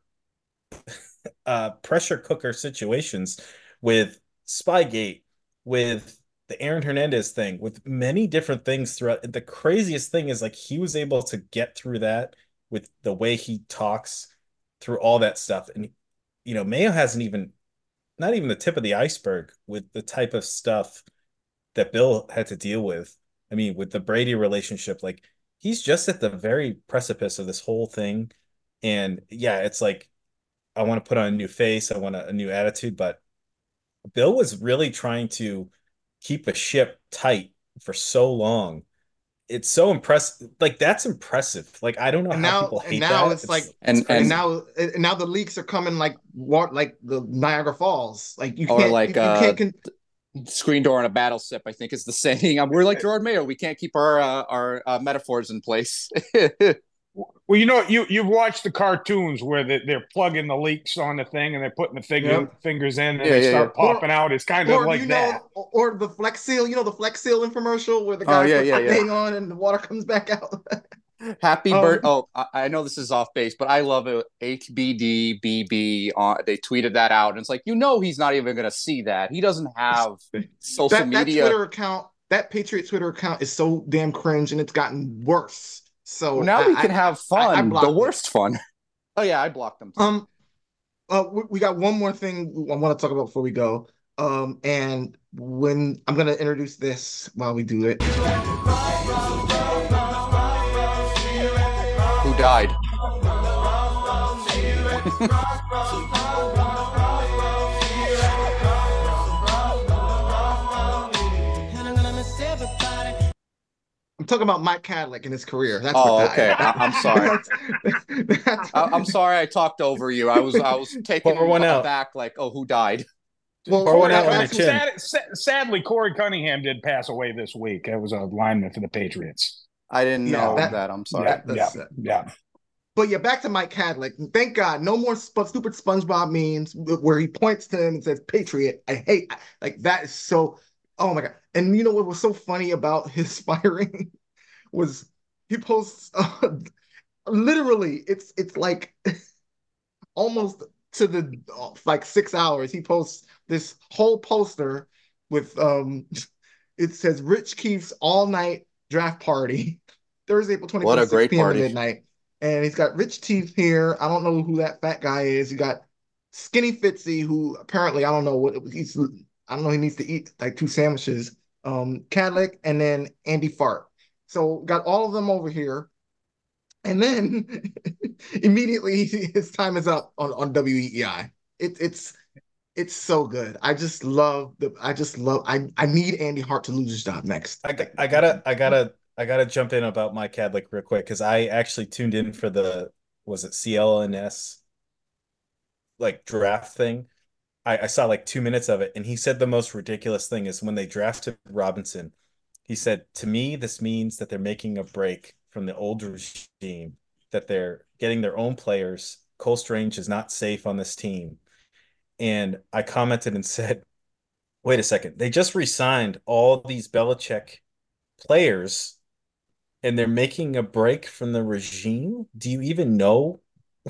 uh, pressure cooker situations with Spygate, with the Aaron Hernandez thing, with many different things throughout. The craziest thing is like he was able to get through that with the way he talks through all that stuff. And, you know, Mayo hasn't even, not even the tip of the iceberg with the type of stuff that Bill had to deal with. I mean, with the Brady relationship, like he's just at the very precipice of this whole thing. And yeah, it's like, I want to put on a new face. I want a, a new attitude, but Bill was really trying to keep a ship tight for so long. It's so impressive. Like that's impressive. Like I don't know and how now, people hate and now that. it's, it's like, and, and, and now, and now the leaks are coming like what, like the Niagara Falls. Like you or can't, like you, you uh, can't. Con- screen door on a battle sip, I think is the saying. Um, we're like Gerard Mayo. We can't keep our uh, our uh, metaphors in place. Well, you know, you you've watched the cartoons where they, they're plugging the leaks on the thing and they're putting the figure, Yep. fingers in and Yeah, they yeah, start yeah. popping Or- out. It's kind of or like you that. know, or, or the Flex Seal. You know the Flex Seal infomercial where the Oh, guy yeah, puts yeah, the yeah. thing on and the water comes back out. Happy Um, birth. Oh, I, I know this is off base, but I love it. H B D B B. Uh, they tweeted that out, and it's like, you know, he's not even going to see that. He doesn't have social that, that media. Twitter account, that Patriot Twitter account is so damn cringe, and it's gotten worse. So Well, now I, we can I, have I- I fun, the blocked it. worst fun. Oh yeah, I blocked them. Too. Um, uh, we, we got one more thing I want to talk about before we go. Um, and when I'm gonna introduce this while we do it. Who died? I'm talking about Mike Cadlick and his career. That's Oh, what okay. died. I- I'm sorry. That's- that's- I- I'm sorry, I talked over you. I was I was taking Pour one out. back, like, oh, who died? Well, Pour one that- out on your that's- chin. Sad, sad, sadly, Corey Cunningham did pass away this week. It was a lineman for the Patriots. I didn't Yeah, know that, that- I'm sorry. Yeah, That- yeah, that's- yeah. But yeah, back to Mike Cadlick. Thank God, no more sp- stupid SpongeBob memes where he points to him and says "Patriot." I hate like that. Is so. Oh my God! And you know what was so funny about his firing was he posts uh, literally. It's it's like almost to the like six hours. He posts this whole poster with um. It says Rich Keefe's all night draft party. Thursday, April twenty-fifth, What a great six p m party. to midnight. And he's got Rich Teeth here. I don't know who that fat guy is. You got Skinny Fitzy, who apparently I don't know what he's. I don't know. He needs to eat like two sandwiches. Um, Cadlick, and then Andy Fart. So got all of them over here, and then immediately his time is up on on W E E I. It, it's it's so good. I just love the. I just love. I I need Andy Hart to lose his job next. I, got- I gotta, I gotta, I gotta jump in about Mike Cadlick real quick because I actually tuned in for the was it C L N S like draft thing. I, I saw like two minutes of it, and he said the most ridiculous thing is when they drafted Robinson. He said, "To me, this means that they're making a break from the old regime, that they're getting their own players. Cole Strange is not safe on this team." And I commented and said, "Wait a second, they just re-signed all these Belichick players." And they're making a break from the regime? Do you even know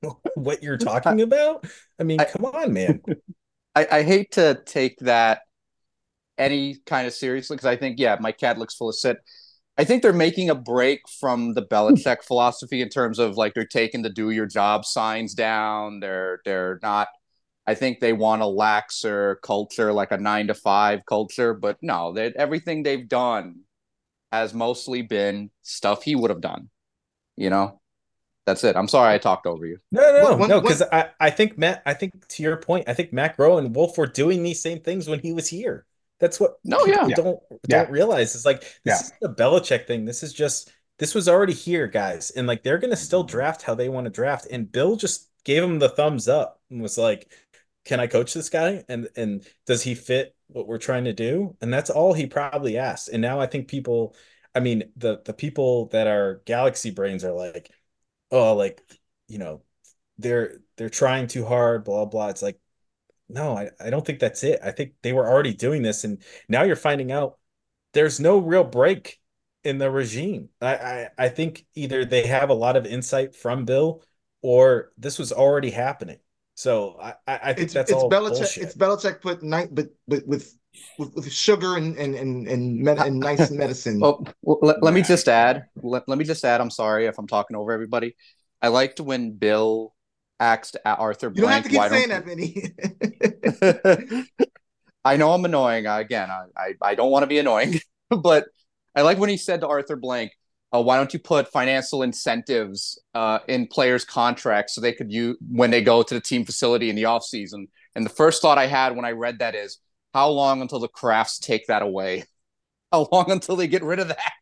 what you're talking about? I mean, I, come on, man. I, I hate to take that any kind of seriously because I think, yeah, Mike Cadlick's full of shit. I think they're making a break from the Belichick philosophy in terms of like they're taking the do your job signs down. They're they're not. I think they want a laxer culture, like a nine to five culture. But no, they, everything they've done has mostly been stuff he would have done. You know, that's it. I'm sorry I talked over you. No, no, One- one- no, one- because I, I think Matt, I think to your point, I think Matt Groh and Wolf were doing these same things when he was here. That's what No, people yeah. don't Yeah. don't realize. It's like this Yeah. is a Belichick thing. This is just this was already here, guys, and like they're gonna still draft how they want to draft. And Bill just gave him the thumbs up and was like, "Can I coach this guy? And and does he fit what we're trying to do?" And that's all he probably asked. And now I think people, I mean, the the people that are Galaxy brains are like, oh, like, you know, they're they're trying too hard, blah blah. It's like, no, I, I don't think that's it. I think they were already doing this, and now you're finding out there's no real break in the regime. I, I, I think either they have a lot of insight from Bill or this was already happening. So I, I I think It's that's it's all Belichick. bullshit. It's Belichick put night, but but with with, with sugar and and and and, med- and nice medicine. Well, well, let, let me just add. Let, let me just add. I'm sorry if I'm talking over everybody. I liked when Bill asked Arthur You don't have Blank, to keep why saying don't that, Vinny. I know I'm annoying. Uh, Again, I, I, I don't want to be annoying, but I like when he said to Arthur Blank, uh, why don't you put financial incentives uh, in players' contracts so they could use when they go to the team facility in the offseason? And the first thought I had when I read that is, how long until the Crafts take that away? How long until they get rid of that?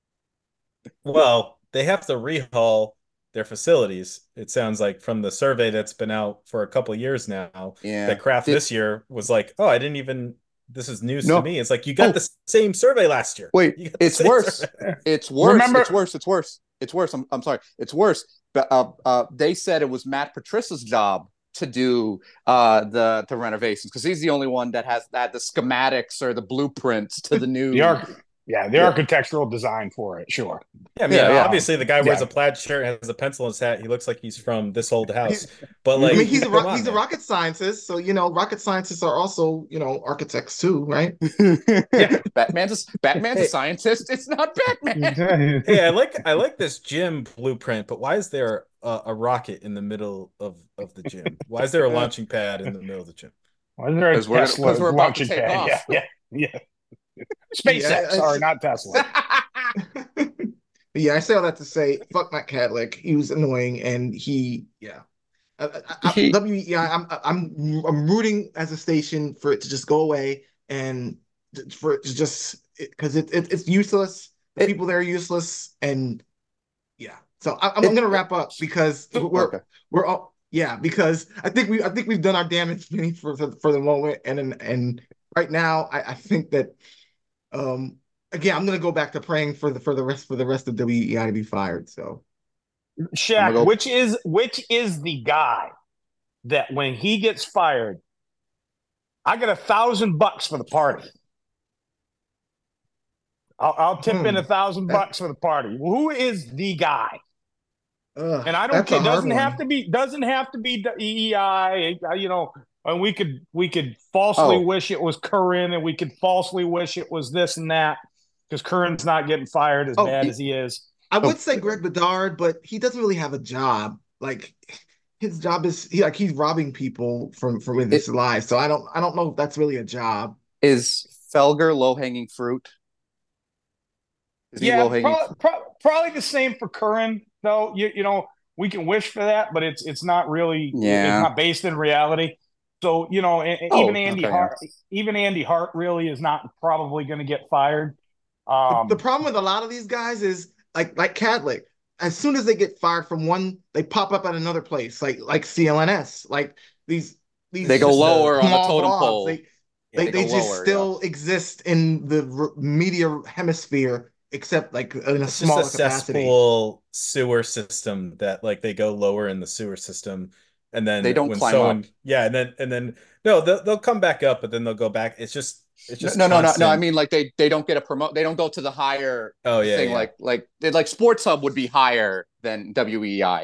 Well, they have to rehaul their facilities. It sounds like from the survey that's been out for a couple of years now, Yeah. that Kraft Did- this year was like, oh, I didn't even, this is news No. to me. It's like, you got Oh. the same survey last year. Wait, You got the it's same worse. survey. It's worse. Remember- It's worse. It's worse. It's worse. I'm, I'm sorry. It's worse. But uh, uh, they said it was Matt Patricia's job to do uh, the the renovations because he's the only one that has that the schematics or the blueprints to the new. The arch- yeah, the Yeah. architectural design for it, sure. Yeah, I mean, Yeah, yeah. obviously the guy wears Yeah. a plaid shirt, has a pencil in his hat. He looks like he's from this old house. He's- But like, I mean, he's a come ro- on, he's a man. rocket scientist, so you know, rocket scientists are also you know architects too, right? Yeah. Batman's a, Batman's Hey. a scientist. It's not Batman. Hey, I like I like this gym blueprint, but why is there a, a rocket in the middle of of the gym? Why is there a launching pad in the middle of the gym? Why is there a 'Cause we're- Tesla 'cause we're about to launching take pad? off. Yeah, yeah, yeah. SpaceX, Yeah, sorry, it's- not Tesla. Yeah, I say all that to say, fuck Matt Cadlick. He was annoying, and he, yeah. I, I, I, He- W E I, I'm, I'm, I'm rooting as a station for it to just go away and for it to just because it, it, it's useless. The It- people there are useless, and yeah. So I, I'm, It- I'm gonna wrap up because we're Okay. we're all yeah because I think we I think we've done our damage for for, for the moment, and and, and right now I, I think that um. Again, I'm gonna go back to praying for the for the rest for the rest of W E I to be fired. So Shaq, go- which is which is the guy that when he gets fired, I get a thousand bucks for the party. I'll, I'll tip Hmm. in a thousand bucks for the party. Who is the guy? ugh, And I don't that's care. a hard Doesn't have one. to be. Doesn't have to be E E I. You know, and we could we could falsely Oh. wish it was Curran, and we could falsely wish it was this and that because Curran's not getting fired as Oh, bad he- as he is. I would say Greg Bedard, but he doesn't really have a job. Like his job is he like he's robbing people from from with his lives. So I don't I don't know if that's really a job. Is Felger low hanging fruit? Is he Yeah, low hanging? probably, pro- probably the same for Curran, though. You you know, we can wish for that, but it's it's not really. Yeah. It's not based in reality. So you know, and, and Oh, even Andy okay, Hart, even Andy Hart, really is not probably going to get fired. The, Um, the problem with a lot of these guys is like like Cadlick. As soon as they get fired from one, they pop up at another place, like like C L N S, like these these They go just lower on the small totem blogs. pole. They Yeah, they, they they go just lower, still exist in the r- media hemisphere, except like in a It's smaller just a capacity. cesspool sewer system that like they go lower in the sewer system, and then They don't when climb someone, up. yeah, and then and then no, they'll they'll come back up, but then they'll go back. It's just it's just no, no, no, no. I constant- mean, like they they don't get a promote. They don't go to the higher Oh yeah, thing. yeah. Like like they- like Sports Hub would be higher than W E I.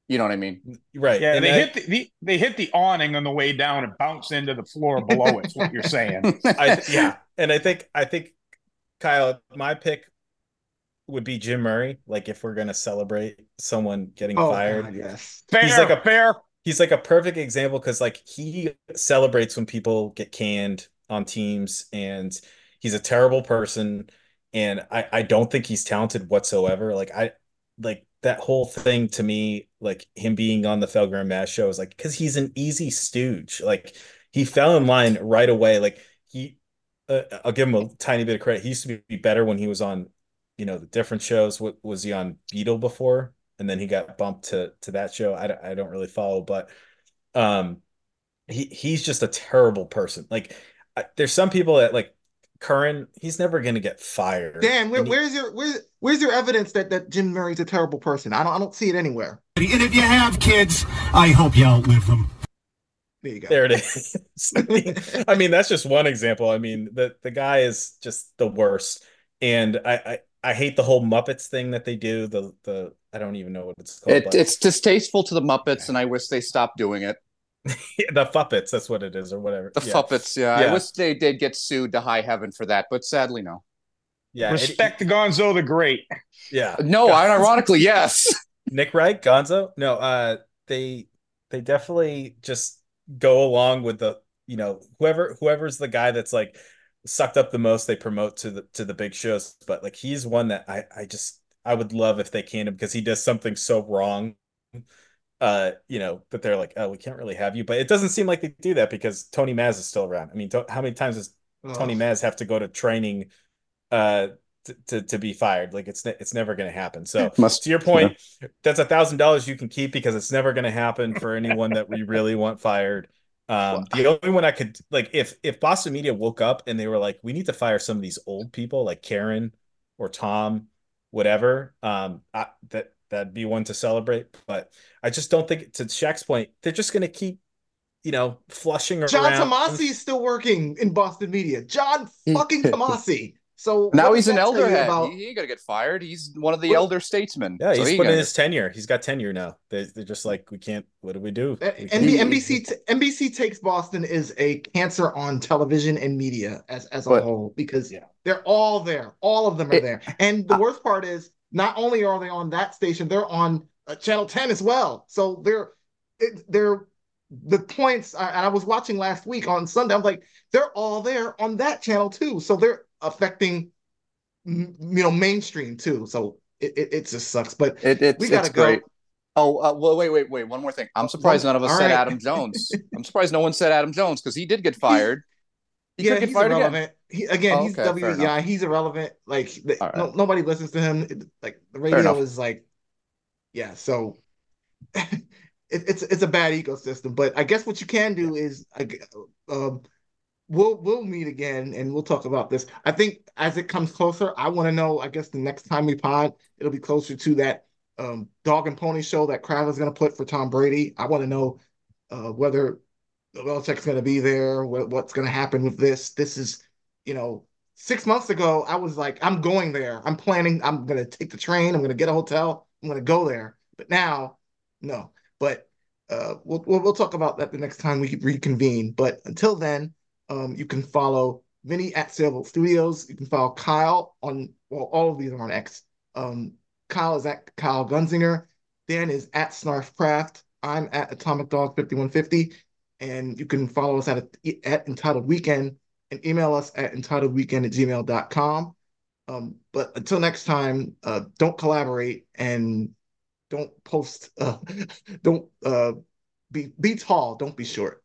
You know what I mean? Right. Yeah, And they I, hit the, the they hit the awning on the way down and bounce into the floor below. It's what you're saying. I th- yeah, and I think I think Kyle, my pick would be Jim Murray. Like if we're gonna celebrate someone getting Oh fired, God, yes. he's like Fair, a fair. he's like a perfect example because like he celebrates when people get canned on teams, and he's a terrible person, and I I don't think he's talented whatsoever. Like I like that whole thing to me, like him being on the Felger and Mash show is like because he's an easy stooge. Like he fell in line right away. Like he, uh, I'll give him a tiny bit of credit. He used to be better when he was on, you know, the different shows. What was he on Beetle before? And then he got bumped to to that show. I don't, I don't really follow, but um, he he's just a terrible person. Like I, there's some people that like Curran. He's never gonna get fired. Dan, where, And he, where's your where's where's your evidence that that Jim Murray's a terrible person? I don't I don't see it anywhere. And if you have kids, I hope you outlive them. There you go. there it is. I mean, I mean, that's just one example. I mean, the the guy is just the worst, and I I, I hate the whole Muppets thing that they do. The the I don't even know what it's called. It, but it's distasteful to the Muppets, and I wish they stopped doing it. the Fuppets, that's what it is, or whatever. The yeah. Muppets, yeah. Yeah. I wish they did get sued to high heaven for that, but sadly, no. Yeah, it- Respect to Gonzo the Great. yeah. No, ironically, yes. Nick Wright, Gonzo. No, uh, they they definitely just go along with the you know whoever whoever's the guy that's like sucked up the most. They promote to the to the big shows, but like he's one that I I just I would love if they canned him because he does something so wrong. Uh, you know that they're like, oh, we can't really have you, but it doesn't seem like they do that because Tony Maz is still around. I mean, to, how many times does Tony Ugh. Maz have to go to training? Uh, to, to, to be fired. Like it's it's never going to happen. So Must- to your point, that's a thousand dollars you can keep because it's never going to happen for anyone that we really want fired. Um, the only one I could like if if Boston Media woke up and they were like, we need to fire some of these old people like Karen or Tom, whatever. Um, I, that that'd be one to celebrate. But I just don't think to Shaq's point, they're just going to keep you know flushing John around. Tomasi is still working in Boston media. John fucking Tomasi. So Now what he's does an that tell you elder head. about- He, he ain't gonna get fired. He's one of the Well, elder statesmen. Yeah, So he's he put in gonna- his tenure. He's got tenure now. They, they're just like, we can't. What do we do? Uh, We NB- can't- N B C t- N B C takes Boston is a cancer on television and media as as a But- whole because Yeah. they're all there. All of them are It- there. And the I- worst part is not only are they on that station, they're on uh, Channel ten as well. So they're it, they're the points. I, and I was watching last week on Sunday. I'm like, they're all there on that channel too. So they're affecting m- you know mainstream too. So it it, it just sucks. But It, it's, we gotta it's great. go. Oh, uh, well, wait, wait, wait. One more thing. I'm surprised One- none of us all said right. Adam Jones. I'm surprised no one said Adam Jones because he did get fired. He yeah, could get he's fired irrelevant. He, again, Oh, he's okay, fair W. Yeah, he's irrelevant. Like the, All right. no, nobody listens to him. It- like the enough. radio is like, yeah. So it, it's it's a bad ecosystem. But I guess what you can do is, I g- um, we'll we'll meet again and we'll talk about this. I think as it comes closer, I want to know. I guess the next time we pod, it'll be closer to that um, dog and pony show that Krav is going to put for Tom Brady. I want to know uh, whether Belichick's going to be there. What, what's going to happen with this? This is, you know, six months ago, I was like, I'm going there. I'm planning. I'm going to take the train. I'm going to get a hotel. I'm going to go there. But now, no. But uh, we'll, we'll we'll talk about that the next time we reconvene. But until then, um, you can follow Vinny at Sailboat Studios. You can follow Kyle on well, all of these are on X. Um, Kyle is at Kyle Gunzinger. Dan is at Snarfcraft. I'm at Atomic Dog fifty-one fifty. And you can follow us at, at Entitled Weekend and email us at entitledweekend at gmail dot com. Um, but until next time, uh, don't collaborate and don't post, uh, don't uh, be, be tall, don't be short.